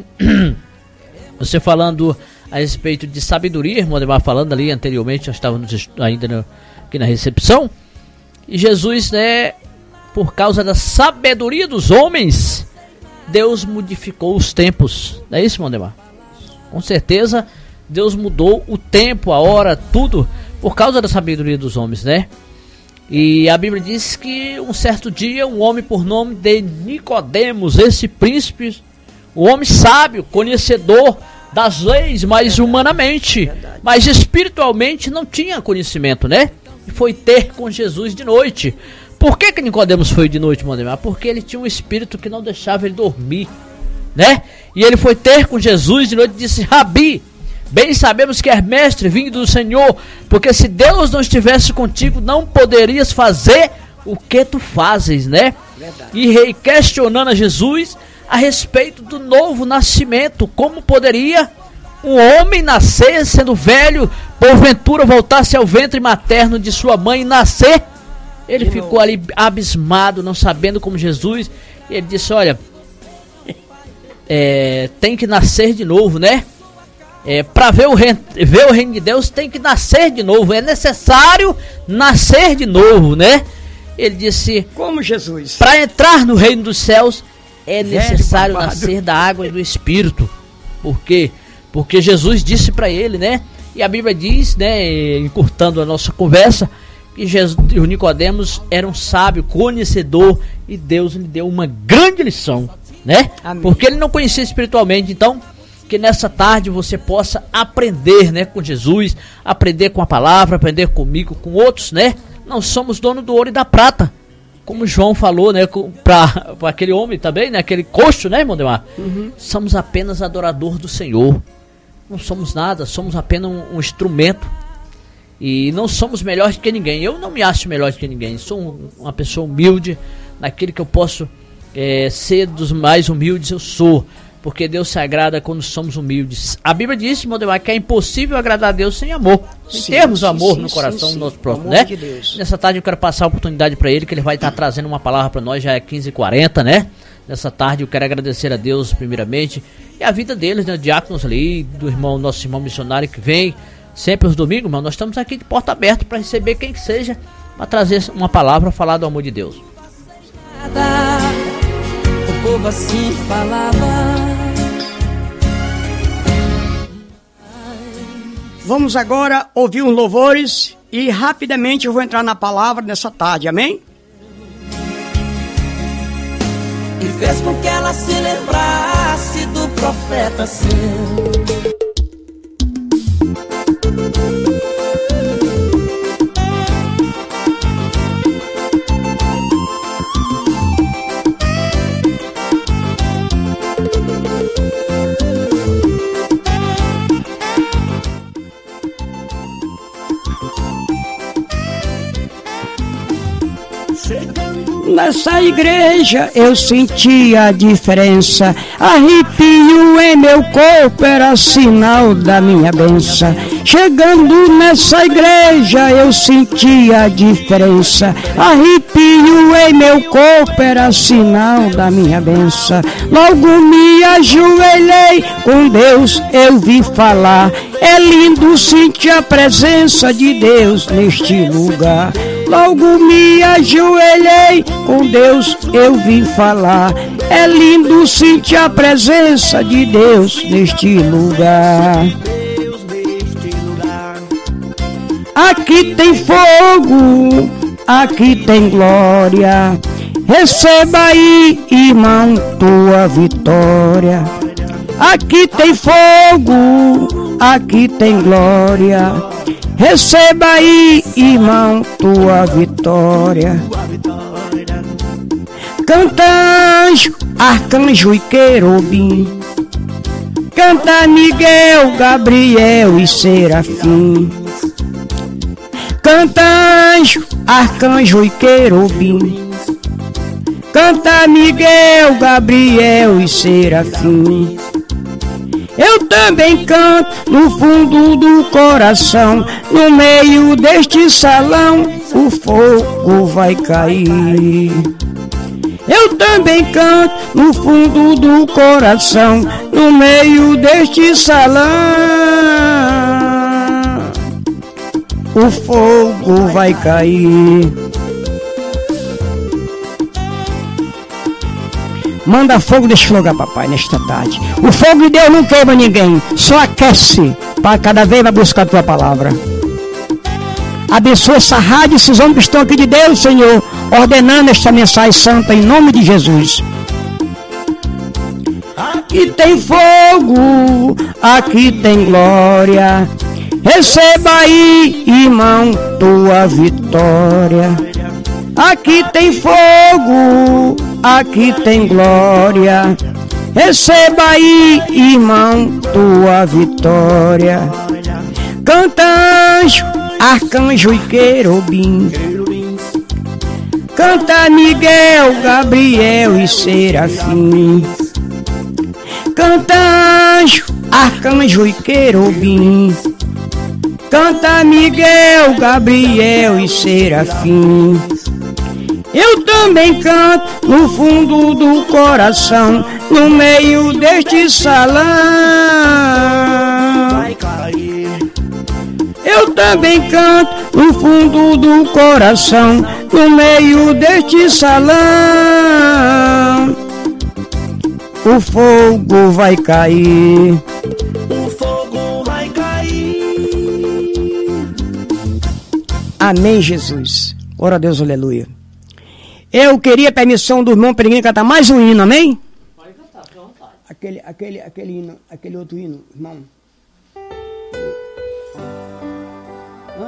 [SPEAKER 5] Você falando a respeito de sabedoria, irmão Demar, falando ali anteriormente, nós estávamos ainda no, aqui na recepção. E Jesus, né, por causa da sabedoria dos homens, Deus modificou os tempos. Não é isso, irmão Demar? Com certeza, Deus mudou o tempo, a hora, tudo, por causa da sabedoria dos homens, né? E a Bíblia diz que um certo dia um homem por nome de Nicodemos, esse príncipe, um homem sábio, conhecedor das leis, mas humanamente, mas espiritualmente não tinha conhecimento, né? E foi ter com Jesus de noite. Por que que Nicodemos foi de noite, Mondemar? Porque ele tinha um espírito que não deixava ele dormir, né? E ele foi ter com Jesus de noite e disse, Rabi, bem sabemos que és mestre vindo do Senhor, porque se Deus não estivesse contigo, não poderias fazer o que tu fazes, né? Verdade. E questionando a Jesus a respeito do novo nascimento, como poderia um homem nascer sendo velho, porventura voltasse ao ventre materno de sua mãe e nascer? Ele ficou ali abismado, não sabendo como Jesus, e ele disse, olha, é, tem que nascer de novo, né? É, para ver o, reino, ver o reino de Deus tem que nascer de novo, é necessário nascer de novo, né? Ele disse,
[SPEAKER 6] como Jesus?
[SPEAKER 5] Para entrar no reino dos céus é necessário nascer da água e do Espírito. Por quê? Porque Jesus disse para ele, né? E a Bíblia diz, né, encurtando a nossa conversa, que Jesus, o Nicodemos era um sábio, conhecedor, e Deus lhe deu uma grande lição, né? Amém. Porque ele não conhecia espiritualmente. Então, que nessa tarde você possa aprender, né, com Jesus, aprender com a palavra, aprender comigo, com outros, né? Não somos dono do ouro e da prata, como João falou, né, para aquele homem também, né, aquele coxo, né, irmão Demar? Uhum. Somos apenas adorador do Senhor. Não somos nada, somos apenas um, um instrumento. E não somos melhores que ninguém. Eu não me acho melhor que ninguém. Sou um, uma pessoa humilde, naquele que eu posso é, ser dos mais humildes, eu sou. Porque Deus se agrada quando somos humildes. A Bíblia diz, irmão Demar, que é impossível agradar a Deus sem amor. Sem sim, termos sim, amor sim, no coração sim, do nosso próprio, né? De Nessa tarde eu quero passar a oportunidade para ele, que ele vai estar trazendo uma palavra para nós, já é quinze e quarenta, né? Nessa tarde eu quero agradecer a Deus primeiramente. E a vida deles, né? Diáconos ali, do irmão, nosso irmão missionário que vem sempre os domingos, irmão. Nós estamos aqui de porta aberta para receber quem que seja, para trazer uma palavra, falar do amor de Deus.
[SPEAKER 4] O povo assim falava.
[SPEAKER 6] Vamos agora ouvir uns louvores e rapidamente eu vou entrar na palavra nessa tarde, amém?
[SPEAKER 4] E fez com que ela se lembrasse do profeta seu.
[SPEAKER 6] nessa igreja eu senti a diferença. Arrepio em meu corpo era sinal da minha bênção. Chegando nessa igreja eu senti a diferença. Arrepio em meu corpo era sinal da minha bênção. Logo me ajoelhei, com Deus eu vi falar. É lindo sentir a presença de Deus neste lugar. Logo me ajoelhei, com Deus eu vim falar. É lindo sentir a presença de Deus neste lugar. Aqui tem fogo, aqui tem glória. Receba aí, irmão, tua vitória. Aqui tem fogo, aqui tem glória. Receba aí, irmão, tua vitória. Canta anjo, arcanjo e querubim. Canta Miguel, Gabriel e Serafim. Canta anjo, arcanjo e querubim. Canta Miguel, Gabriel e Serafim. Eu também canto no fundo do coração. No meio deste salão o fogo vai cair. Eu também canto no fundo do coração. No meio deste salão o fogo vai cair. Manda fogo neste lugar, papai, nesta tarde. O fogo de Deus não queima ninguém, só aquece para cada vez vai buscar a tua palavra. Abençoa essa rádio, esses homens que estão aqui de Deus, Senhor, ordenando esta mensagem santa em nome de Jesus. Aqui tem fogo, aqui tem glória. Receba aí, irmão, tua vitória. Aqui tem fogo, aqui tem glória. Receba aí, irmão, tua vitória. Canta anjo, arcanjo e querubim. Canta Miguel, Gabriel e Serafim. Canta anjo, arcanjo e querubim. Canta Miguel, Gabriel e Serafim. Eu também canto no fundo do coração. No meio deste salão eu também canto no fundo do coração. No meio deste salão o fogo vai cair. O fogo vai cair. Amém, Jesus. Glória a Deus, aleluia. Eu queria a permissão do irmão Peregrino cantar mais um hino, amém? Pode cantar, fica à vontade. Aquele, aquele, aquele hino, aquele outro hino, irmão. Hã?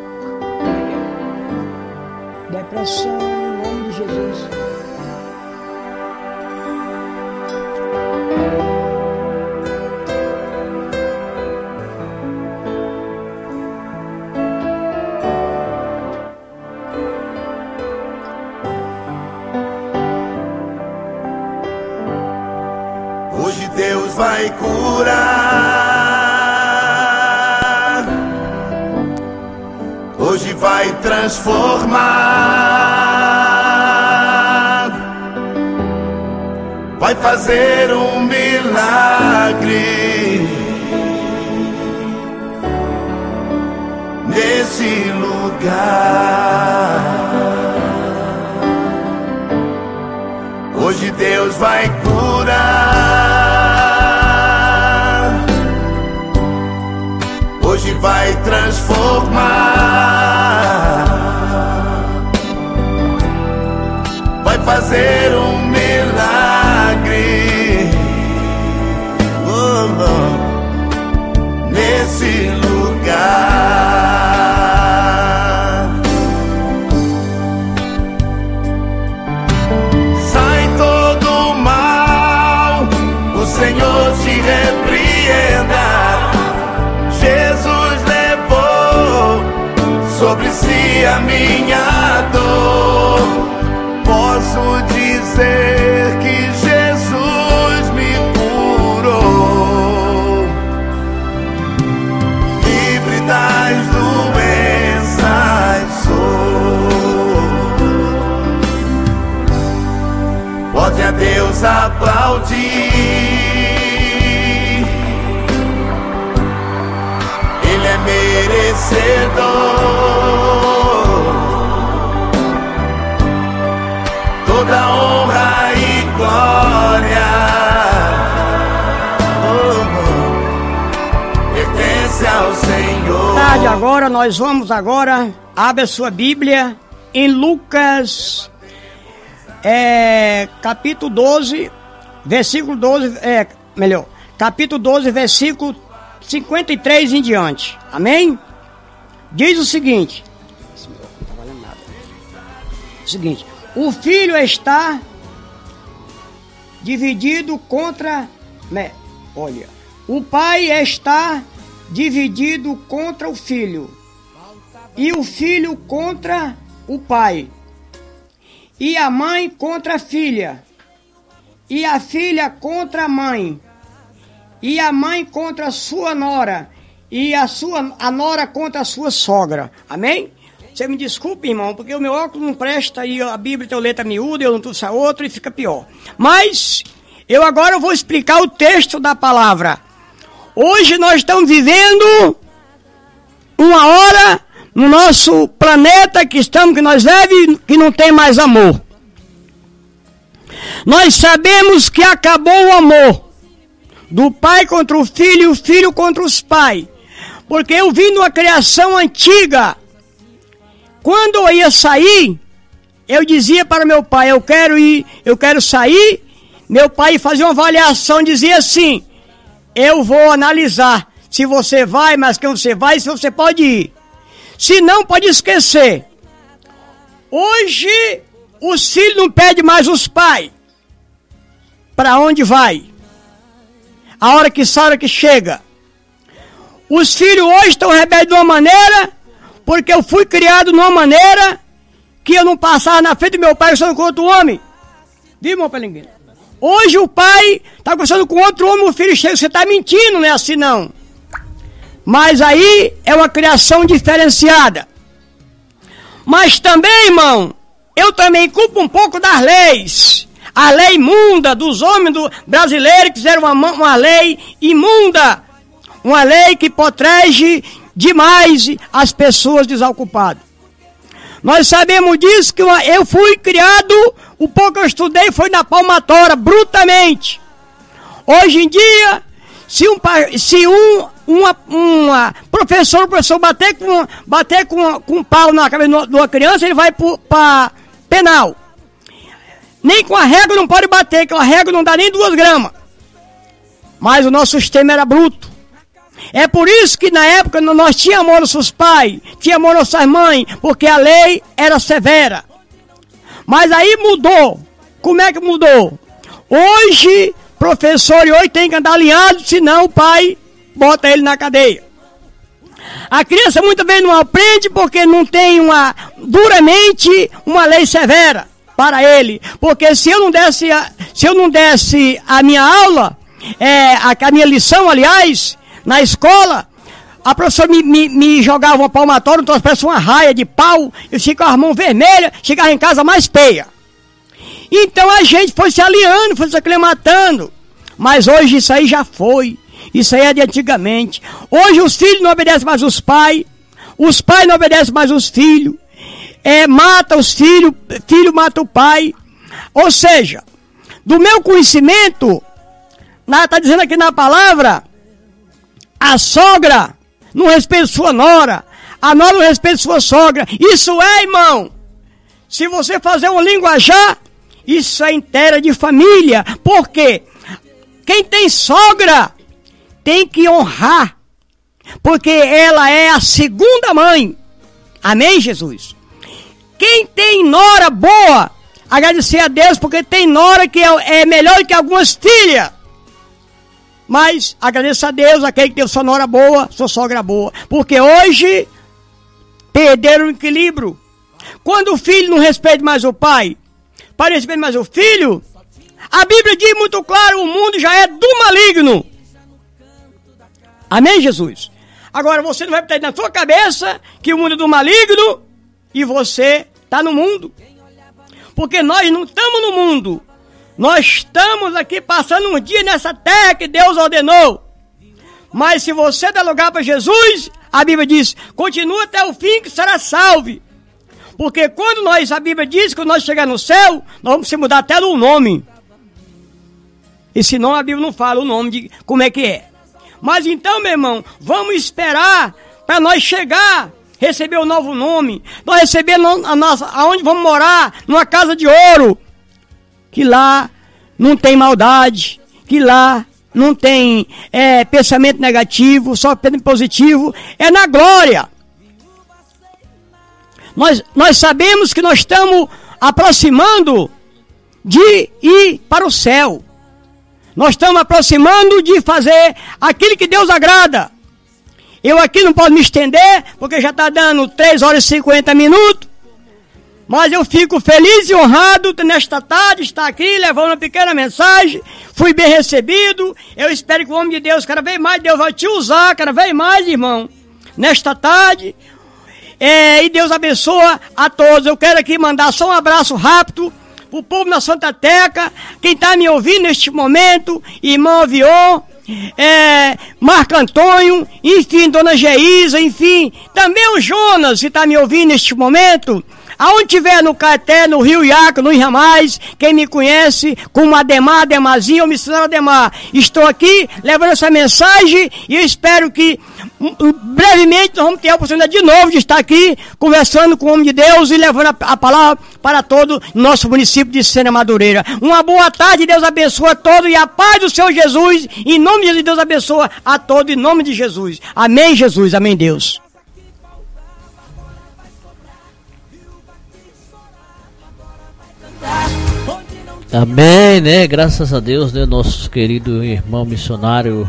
[SPEAKER 6] Depressão, em nome de Jesus.
[SPEAKER 8] Hoje Deus vai curar, hoje vai transformar, vai fazer um milagre nesse lugar. Hoje Deus vai curar, hoje vai transformar, vai fazer um milagre oh, oh, nesse lugar.
[SPEAKER 10] Senhor te repreenda. Jesus levou sobre si a minha dor. Por reconhecer que Jesus me curou, livre das doenças sou. Pode a Deus aplaudir, Ele é merecedor. Toda honra e glória oh, pertence ao Senhor.
[SPEAKER 6] Tarde agora, nós vamos agora, abre a sua Bíblia em Lucas, é, capítulo doze, versículo doze, é, melhor, capítulo doze, versículo cinquenta e três em diante. Amém? Diz o seguinte, não tá valendo nada. O seguinte: o filho está dividido contra... Né, olha, o pai está dividido contra o filho, e o filho contra o pai, e a mãe contra a filha, e a filha contra a mãe, e a mãe contra a sua nora, e a, sua, a nora contra a sua sogra. Amém? Você me desculpe, irmão, porque o meu óculos não presta e a Bíblia tem letra miúda, eu não trouxe a outra e fica pior. Mas eu agora vou explicar o texto da palavra. Hoje nós estamos vivendo uma hora no nosso planeta que estamos, que nós vivemos, que não tem mais amor. Nós sabemos que acabou o amor do pai contra o filho e o filho contra os pais. Porque eu vim numa criação antiga. Quando eu ia sair, eu dizia para meu pai, eu quero ir, eu quero sair. Meu pai fazia uma avaliação, dizia assim: eu vou analisar se você vai, mas que você vai, se você pode ir. Se não, pode esquecer. Hoje, os filhos não pedem mais os pais. Para onde vai? A hora que sai, a hora que chega. Os filhos hoje estão rebeldes de uma maneira, porque eu fui criado de uma maneira que eu não passava na frente do meu pai conversando com outro homem. Viu, irmão Pelinguinho? Hoje o pai está conversando com outro homem, o filho chega, você está mentindo, não é assim não. Mas aí é uma criação diferenciada. Mas também, irmão, eu também culpo um pouco das leis. A lei imunda dos homens do brasileiros que fizeram uma, uma lei imunda. Uma lei que protege demais as pessoas desocupadas. Nós sabemos disso, que eu fui criado, o pouco que eu estudei foi na palmatória, brutamente. Hoje em dia, se um, se um uma, uma professor, professor bater com, bater com, com um pau na cabeça de uma criança, ele vai para penal. Nem com a régua não pode bater, que a régua não dá nem duas gramas. Mas o nosso sistema era bruto. É por isso que na época nós tínhamos amor aos nossos pais, tínhamos amor às nossas mães, porque a lei era severa. Mas aí mudou. Como é que mudou? Hoje, professor hoje tem que andar alinhado, senão o pai bota ele na cadeia. A criança muitas vezes não aprende porque não tem uma, duramente, uma lei severa para ele. Porque se eu não desse a, se eu não desse a minha aula, é, a, a minha lição, aliás, na escola, a professora me, me, me jogava uma palmatória, então parece uma raia de pau, eu ficava com as mãos vermelhas, chegava em casa mais peia. Então a gente foi se aliando, foi se aclimatando. Mas hoje isso aí já foi. Isso aí é de antigamente. Hoje os filhos não obedecem mais os pais, os pais não obedecem mais os filhos, é, mata os filhos, filho mata o pai. Ou seja, do meu conhecimento, está dizendo aqui na palavra, a sogra não respeita sua nora, a nora não respeita sua sogra. Isso é, irmão, se você fazer um linguajar, isso é inteira de família. Por quê? Quem tem sogra tem que honrar, porque ela é a segunda mãe. Amém, Jesus? Quem tem nora boa, agradecer a Deus, porque tem nora que é, é melhor que algumas filhas. Mas agradeça a Deus, aquele que teve sua nora boa, sua sogra boa. Porque hoje perderam o equilíbrio. Quando o filho não respeita mais o pai, para receber mais o Filho, a Bíblia diz muito claro, o mundo já é do maligno. Amém, Jesus? Agora, você não vai botar na sua cabeça que o mundo é do maligno e você está no mundo. Porque nós não estamos no mundo. Nós estamos aqui passando um dia nessa terra que Deus ordenou. Mas se você der lugar para Jesus, a Bíblia diz, continua até o fim que será salvo. Porque quando nós, a Bíblia diz que quando nós chegar no céu, nós vamos se mudar até o nome. E senão a Bíblia não fala o nome de como é que é. Mas então, meu irmão, vamos esperar para nós chegar, receber o novo nome. Nós receber a nossa, aonde vamos morar, numa casa de ouro. Que lá não tem maldade, que lá não tem é, pensamento negativo, só pensamento positivo. É na glória. Nós, nós sabemos que nós estamos aproximando de ir para o céu. Nós estamos aproximando de fazer aquilo que Deus agrada. Eu aqui não posso me estender, porque já está dando três horas e cinquenta minutos. Mas eu fico feliz e honrado nesta tarde estar aqui, levando uma pequena mensagem. Fui bem recebido. Eu espero que o homem de Deus, cada vez mais, Deus vai te usar, cada vez mais, irmão, nesta tarde. É, e Deus abençoa a todos. Eu quero aqui mandar só um abraço rápido para o povo da Santa Teca, quem está me ouvindo neste momento, irmão Avion, é, Marco Antônio, enfim, Dona Geisa, enfim, também o Jonas, que está me ouvindo neste momento, aonde tiver no Caeté, no Rio Iaco, no Irramais, quem me conhece, como Ademar, Ademarzinho ou missionário Ademar, estou aqui levando essa mensagem e eu espero que brevemente nós vamos ter a oportunidade de novo de estar aqui conversando com o homem de Deus e levando a, a palavra para todo o nosso município de Sena Madureira. Uma boa tarde, Deus abençoe a todos e a paz do Senhor Jesus, em nome de Jesus, Deus abençoa a todos, em nome de Jesus. Amém, Jesus, amém, Deus.
[SPEAKER 5] Amém, né? Graças a Deus, né? Nosso querido irmão missionário,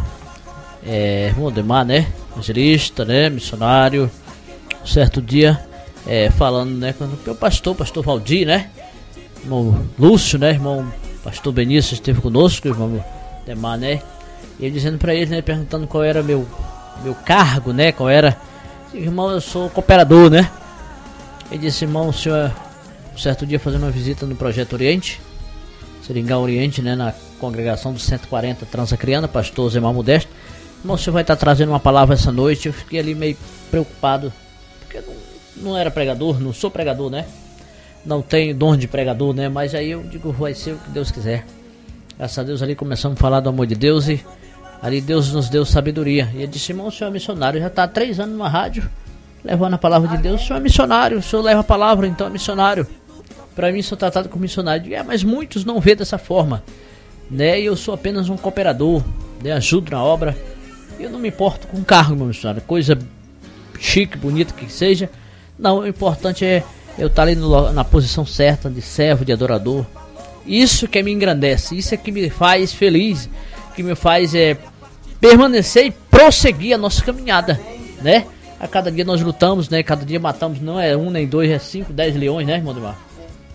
[SPEAKER 5] é, irmão Demar, né? Evangelista, né? Missionário. Um certo dia, é, falando, né? Com o pastor, pastor Valdir, né? Irmão Lúcio, né? Irmão pastor Benício esteve conosco, irmão Demar, né? E ele dizendo pra ele, né? Perguntando qual era meu, meu cargo, né? Qual era. Irmão, eu sou cooperador, né? Ele disse, irmão, o senhor, um certo dia fazendo uma visita no Projeto Oriente, Seringal Oriente, né, na congregação dos cento e quarenta Transacriana, pastor Zé Mar Modesto. Irmão, você vai estar trazendo uma palavra essa noite. Eu fiquei ali meio preocupado, porque não, não era pregador, não sou pregador, né? Não tenho dom de pregador, né? Mas aí eu digo, vai ser o que Deus quiser. Graças a Deus ali começamos a falar do amor de Deus e ali Deus nos deu sabedoria. E ele disse, irmão, o senhor é missionário, já está há três anos numa rádio, levando a palavra de Deus. O senhor é missionário, o senhor leva a palavra, então é missionário. Para mim sou tratado como missionário. É, mas muitos não vê dessa forma, né? E eu sou apenas um cooperador, né? Ajudo na obra. Eu não me importo com cargo, meu missionário, coisa chique, bonita que seja. Não, o importante é eu estar ali no, na posição certa de servo, de adorador. Isso que me engrandece, isso é que me faz feliz, que me faz é, permanecer e prosseguir a nossa caminhada, né? A cada dia nós lutamos, né? Cada dia matamos, não é um nem dois, é cinco, dez leões, né, irmão Demar?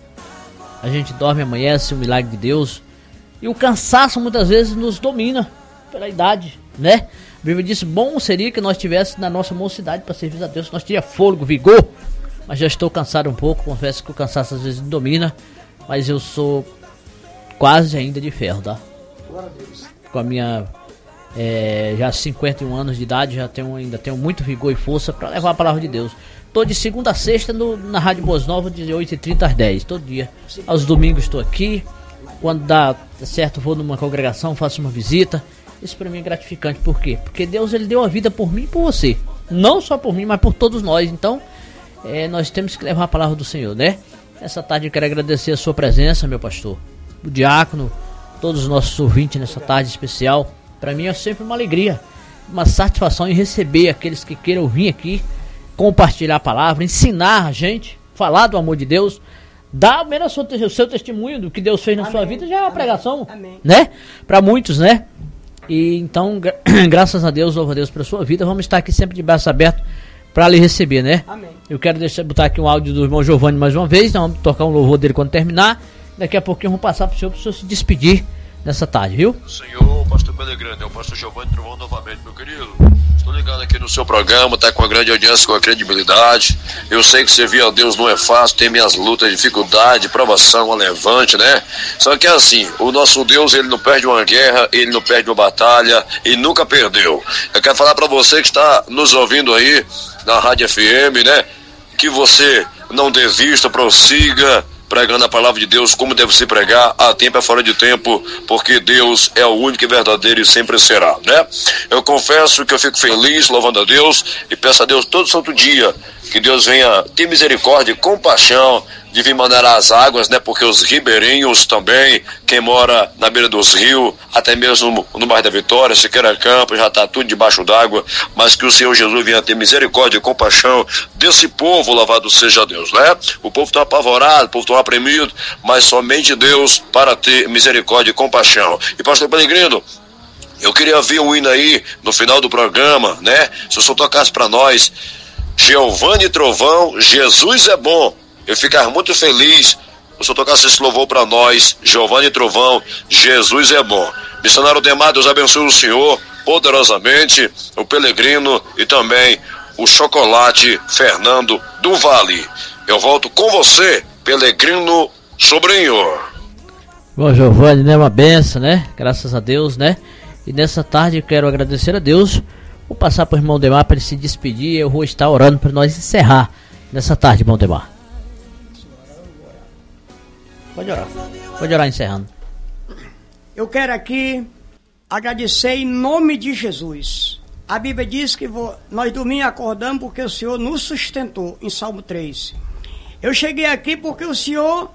[SPEAKER 5] A gente dorme, amanhece, o milagre de Deus. E o cansaço muitas vezes nos domina pela idade, né? A Bíblia diz, bom seria que nós tivéssemos na nossa mocidade para servir a Deus, nós teríamos fôlego, vigor. Mas já estou cansado um pouco, confesso que o cansaço às vezes me domina. Mas eu sou quase ainda de ferro, tá? Com a minha é, já cinquenta e um anos de idade, já tenho, ainda tenho muito vigor e força para levar a palavra de Deus. Estou de segunda a sexta no, na Rádio Boas Novas, de oito e trinta às dez, todo dia. Aos domingos estou aqui. Quando dá certo, vou numa congregação, faço uma visita. Isso para mim é gratificante. Por quê? Porque Deus ele deu a vida por mim e por você. Não só por mim, mas por todos nós. Então, é, nós temos que levar a palavra do Senhor, né? Essa tarde eu quero agradecer a sua presença, meu pastor. O diácono, todos os nossos ouvintes nessa tarde especial. Para mim é sempre uma alegria, uma satisfação em receber aqueles que queiram vir aqui, compartilhar a palavra, ensinar a gente, falar do amor de Deus, dar menos o seu testemunho do que Deus fez na Amém. Sua vida, já é uma Amém. Pregação, Amém. Né? Para muitos, né? E então, gra graças a Deus, louvo a Deus pela sua vida, vamos estar aqui sempre de braços abertos para lhe receber, né? Amém. Eu quero deixar, botar aqui um áudio do irmão Giovanni mais uma vez, nós vamos tocar um louvor dele quando terminar, Daqui a pouquinho eu vou passar para o senhor, para o senhor se despedir nessa tarde, viu?
[SPEAKER 7] Senhor, pastor Pelegrino, é o pastor Giovanni Trovão novamente, meu querido. Estou ligado aqui no seu programa, tá com uma grande audiência, com a credibilidade. Eu sei que servir a Deus não é fácil, tem minhas lutas, dificuldade, provação, levante, né? Só que é assim, o nosso Deus, ele não perde uma guerra, ele não perde uma batalha, e nunca perdeu. Eu quero falar para você que está nos ouvindo aí na Rádio F M, né? Que você não desista, prossiga pregando a palavra de Deus como deve se pregar, a tempo é fora de tempo, porque Deus é o único e verdadeiro e sempre será, né? Eu confesso que eu fico feliz, louvando a Deus, e peço a Deus todo santo dia que Deus venha ter misericórdia e compaixão de vir mandar as águas, né? Porque os ribeirinhos também, quem mora na beira dos rios, até mesmo no bairro da Vitória, Siqueira Campos, já está tudo debaixo d'água, mas que o Senhor Jesus venha ter misericórdia e compaixão desse povo, louvado seja Deus, né? O povo está apavorado, o povo está oprimido, mas somente Deus para ter misericórdia e compaixão. E pastor Pelegrino, eu queria ver um hino aí no final do programa, né? Se o senhor tocasse para nós, Giovanni Trovão, Jesus é bom. Eu ficar muito feliz se o senhor tocasse esse louvor para nós, Giovanni Trovão, Jesus é bom. Missionário Demar, Deus abençoe o senhor poderosamente, o Pelegrino e também o Chocolate Fernando do Vale. Eu volto com você, Pelegrino Sobrinho.
[SPEAKER 5] Bom, Giovanni, né? Uma benção, né? Graças a Deus, né? E nessa tarde eu quero agradecer a Deus. Vou passar para o irmão Demar para ele se despedir. Eu vou estar orando para nós encerrar nessa tarde, irmão Demar. Pode orar. Pode orar encerrando.
[SPEAKER 6] Eu quero aqui agradecer em nome de Jesus. A Bíblia diz que vou, nós dormimos e acordamos porque o Senhor nos sustentou, em Salmo três. Eu cheguei aqui porque o Senhor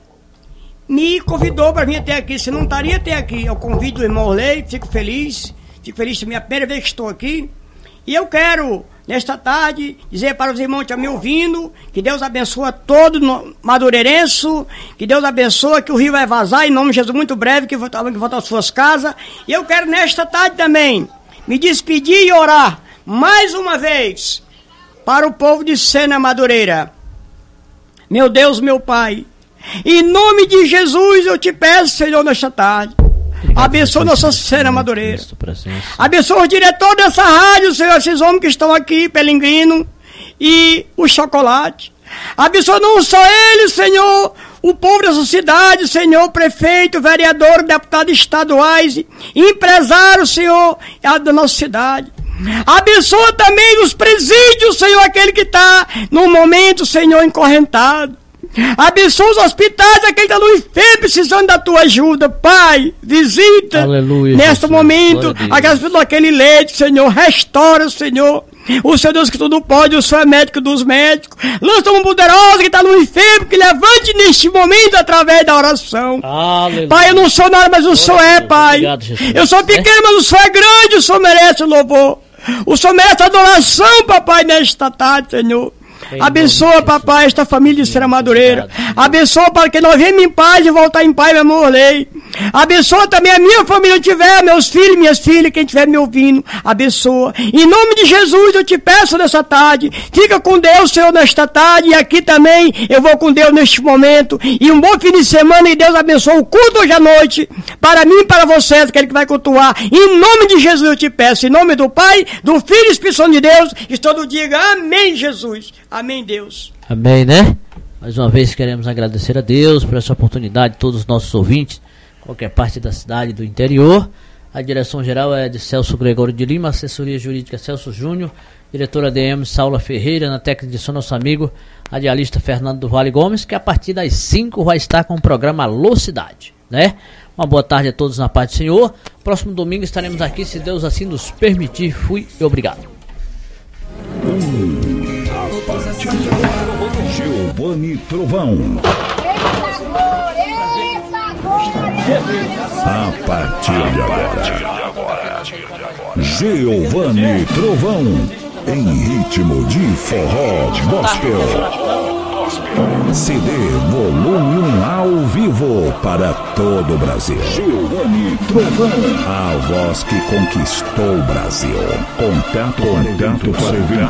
[SPEAKER 6] me convidou para vir até aqui. Se não estaria até aqui, eu convido o irmão Lei, fico feliz. Fico feliz, é a minha primeira vez que estou aqui. E eu quero, nesta tarde, dizer para os irmãos que estão me ouvindo, que Deus abençoe todo madureirense, que Deus abençoe, que o rio vai vazar, em nome de Jesus, muito breve, que voltar às suas casas. E eu quero, nesta tarde também, me despedir e orar, mais uma vez, para o povo de Sena Madureira. Meu Deus, meu Pai, em nome de Jesus, eu te peço, Senhor, nesta tarde, abençoa nossa Sena Madureira. Abençoa o diretor dessa rádio, Senhor, esses homens que estão aqui, Pelegrino e o Chocolate. Abençoa não só ele, Senhor, o povo dessa cidade, Senhor, prefeito, vereador, deputados estaduais, empresários, Senhor, da nossa cidade. Abençoa também os presídios, Senhor, aquele que está no momento, Senhor, encorrentado. Abençoa os hospitais, aquele que está no enfermo precisando da tua ajuda, Pai, visita. Aleluia, neste Jesus, momento aquelas pessoas daquele leite, Senhor, restaura, Senhor. O Senhor Deus que tudo pode, o Senhor é médico dos médicos. Lança uma poderosa que está no enfermo, que levante neste momento através da oração. Aleluia. Pai, eu não sou nada, mas o Senhor é, Pai. Obrigado, eu sou pequeno, mas o Senhor é grande, o Senhor merece o louvor. O Senhor merece a adoração, papai, nesta tarde, Senhor. Abençoa, papai, esta família de Sena Madureira. Abençoa para que nós venhamos em paz e voltar em paz, meu amor, Lei. Abençoa também a minha família, tiver, meus filhos, minhas filhas, quem estiver me ouvindo. Abençoa. Em nome de Jesus, eu te peço nessa tarde. Fica com Deus, Senhor, nesta tarde. E aqui também, eu vou com Deus neste momento. E um bom fim de semana. E Deus abençoe o culto hoje à noite. Para mim e para vocês, aquele que vai cultuar. Em nome de Jesus, eu te peço. Em nome do Pai, do Filho e do Espírito Santo de Deus. E todo diga amém, Jesus. Amém, Deus.
[SPEAKER 5] Amém, né? Mais uma vez queremos agradecer a Deus por essa oportunidade, todos os nossos ouvintes, qualquer parte da cidade do interior. A direção geral é de Celso Gregório de Lima, assessoria jurídica Celso Júnior, diretora D M Saula Ferreira, na técnica de som nosso amigo radialista Fernando do Vale Gomes, que a partir das cinco vai estar com o programa Alô Cidade, né? Uma boa tarde a todos na paz do Senhor. Próximo domingo estaremos aqui, se Deus assim nos permitir. Fui e obrigado.
[SPEAKER 11] Giovanni Trovão. A partir de agora, Giovanni Trovão, em ritmo de forró gospel. C D volume um ao vivo para todo o Brasil. Giovanni Trovão, a voz que conquistou o Brasil. Contato, contato para eventos.